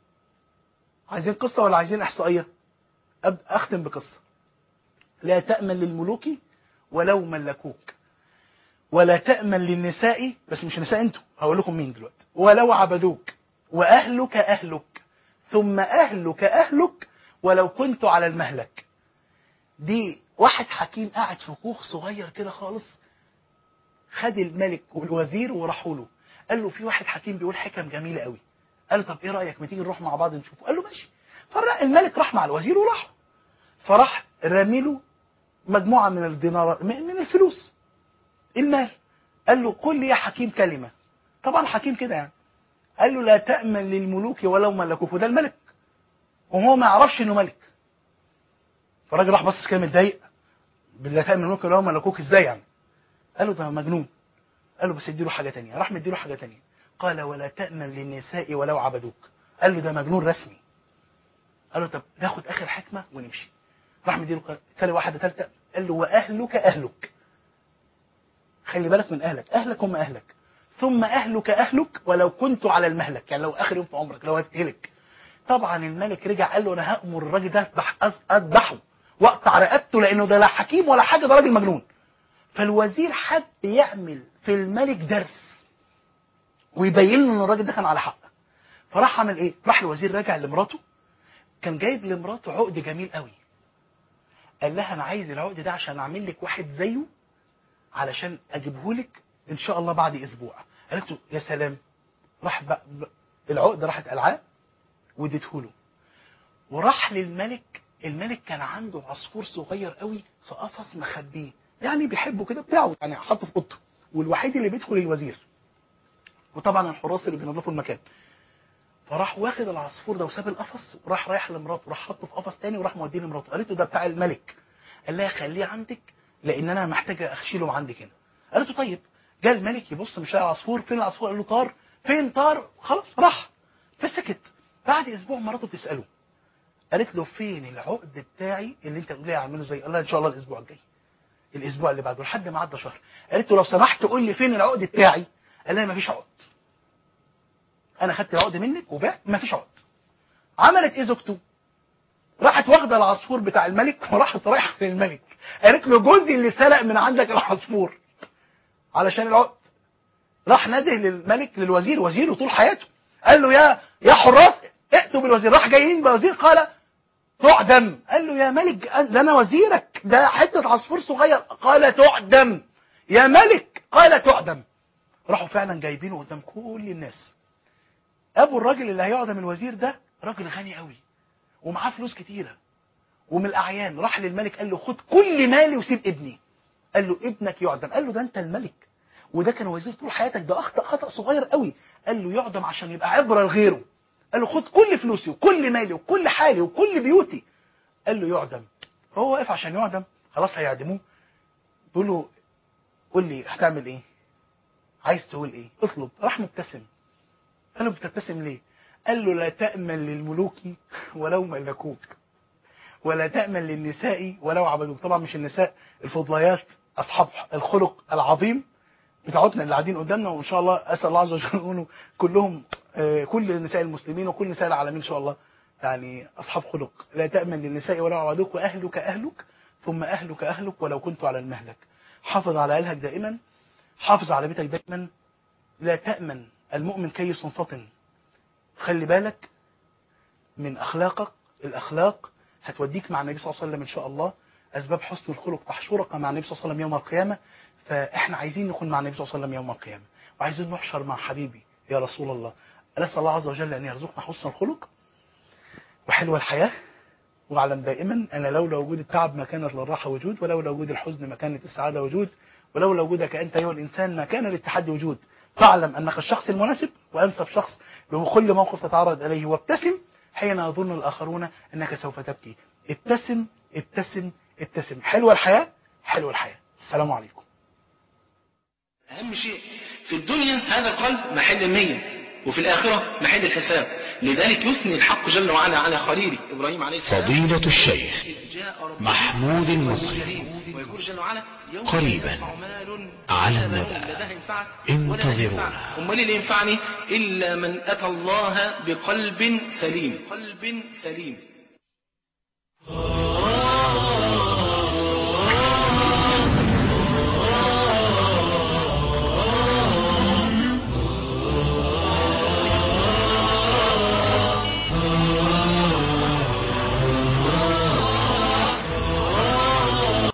عايزين قصه ولا عايزين احصائيه؟ اختم بقصه. لا تأمن للملوك ولو ملكوك، ولا تأمن للنساء، بس مش نساء انتوا، هقول لكم مين دلوقتي، ولو عبدوك، وأهلك أهلك، ثم أهلك أهلك ولو كنت على المهلك. دي واحد حكيم قاعد في كوخ صغير كده خالص، خد الملك والوزير وراحوا له. قال له في واحد حكيم بيقول حكم جميلة قوي. قال له طب ايه رأيك ما تيجي نروح مع بعض نشوفه؟ قال له ماشي. فالملك راح مع الوزير وراح، فراح رامي له مجموعة من الدينار، من الفلوس، المال. قال له قل لي يا حكيم كلمة. طبعا حكيم كده يعني. قال له لا تأمن للملوك ولو ملكوك، وده الملك وهو ما يعرفش انه ملك. فالراجل راح بص كده متضايق، بالله تأمن للملوك ولو ملكوك ازاي يعني؟ قال له ده مجنون. قال له بس اديله حاجة تانية. راح مديله حاجة تانية. قال ولا تأمن للنساء ولو عبدوك. قال له ده مجنون رسمي. قال له طب ناخد اخر حكمة ونمشي. راح مديله كلمة واحدة ثالثة. قال له واهلك اهلك، خلي بالك من اهلك، اهلك هم اهلك، ثم اهلك اهلك ولو كنت على المهلك، يعني لو اخر يوم في عمرك لو هتهلك. طبعا الملك رجع قال له انا هامر الراجل ده اذبحه واقطع رقبته، لانه ده لا حكيم ولا حاجه، ده راجل مجنون. فالوزير حب يعمل في الملك درس ويبين له ان الراجل ده كان على حق. فراح عمل ايه؟ راح الوزير راجع لمراته، كان جايب لمراته عقد جميل قوي. قال لها انا عايز العقد ده عشان اعمل لك واحد زيه، علشان اجيبه لك ان شاء الله بعد اسبوع. قالت له يا سلام. راح العقد راحت قلعاه واديته له، وراح للملك. الملك كان عنده عصفور صغير قوي في قفص مخبيه، يعني بيحبه كده بتاعه، يعني حاطه في اوضته، والوحيد اللي بيدخل الوزير، وطبعا الحراس اللي بينظفوا المكان. فراح واخد العصفور ده وساب القفص وراح رايح لمراته، راح حطه في قفص تاني وراح موديه لمراته. قالت له ده بتاع الملك. قال لها خليه عندك لان انا محتاجه اشيله عندك هنا. قالت له طيب. جاء الملك يبص مش لاقي العصفور، فين العصفور؟ قال له طار. فين طار؟ خلاص راح. فسكت. بعد اسبوع مراته بتساله، قالت له فين العقد بتاعي اللي انت بتقول لي اعمله زي؟ قال لها ان شاء الله الاسبوع الجاي، الاسبوع اللي بعده، لحد ما عدى شهر. قالت له لو سمحت قول لي فين العقد بتاعي. قال لها مفيش عقد، انا خدت العقد منك وبعت، مفيش عقد. عملت ايه زوجته؟ راحت واخده العصفور بتاع الملك وراحت رايحه للملك، قالت له جوزي اللي سرق من عندك العصفور علشان العقد. راح نادي للملك للوزير، وزيره طول حياته، قال له يا حراس ائتوا بالوزير. راح جايين بوزير قال تعدم. قال له يا ملك ده انا وزيرك، ده حته عصفور صغير. قال تعدم يا ملك، قال تعدم. راحوا فعلا جايبينه قدام كل الناس. ابو الراجل اللي هيعدم الوزير ده راجل غني قوي ومعاه فلوس كتيره ومن الاعيان. راح للملك قال له خد كل مالي وسيب ابني. قال له ابنك يعدم. قال له ده انت الملك وده كان وزير طول حياتك، ده اخطأ خطأ صغير قوي. قال له يعدم عشان يبقى عبرة لغيره. قال له خد كل فلوسي وكل مالي وكل حالي وكل بيوتي. قال له يعدم. فهو واقف عشان يعدم، خلاص هيعدموه. بيقول له قول لي هتعمل ايه؟ عايز تقول ايه؟ اطلب. راح مبتسم. قال له بتبتسم ليه؟ قال له لا تأمن للملوك ولو ملكوك، ولا تأمن للنساء ولو عبدوك. طبعا مش النساء الفضليات أصحاب الخلق العظيم بتاعتنا اللي قاعدين قدامنا، وإن شاء الله أسأل الله عز وجل يكونوا كلهم كل نساء المسلمين وكل نساء العالمين إن شاء الله يعني أصحاب خلق. لا تأمن للنساء ولو عبدوك، وأهلك أهلك ثم أهلك أهلك ولو كنت على المهلك. حافظ على أهلك دائما، حافظ على بيتك دائما. لا تأمن. المؤمن كيس فطن. خلي بالك من أخلاقك. الأخلاق هتوديك مع النبي صلى الله عليه وسلم إن شاء الله. أسباب حسن الخلق تحشرك مع النبي صلى الله عليه وسلم يوم القيامة. فإحنا عايزين نكون مع النبي صلى الله عليه وسلم يوم القيامة، وعايزين نحشر مع حبيبي يا رسول الله. أسأل الله عز وجل أن يرزقنا حسن الخلق وحلوة الحياة. واعلم دائما أن لولا وجود التعب ما كانت للراحة وجود، ولولا وجود الحزن ما كانت السعادة وجود، ولولا وجودك أنت أيها الإنسان ما كان للتحدي وجود. فاعلم أنك الشخص المناسب وأنسب شخص لكل موقف تتعرض إليه. وابتسم حين يظن الآخرون أنك سوف تبكي. ابتسم ابتسم ابتسم. حلوة الحياة، حلوة الحياة. السلام عليكم. أهم شيء في الدنيا هذا القلب محل النية، وفي الآخرة محل الحساب. لذلك يثني الحق جل وعلا على خليله إبراهيم عليه السلام. فضيلة الشيخ محمود المصري قريبا على الندى، انتظرونا. أمال اللي ينفعني إلا من أتى الله بقلب سليم.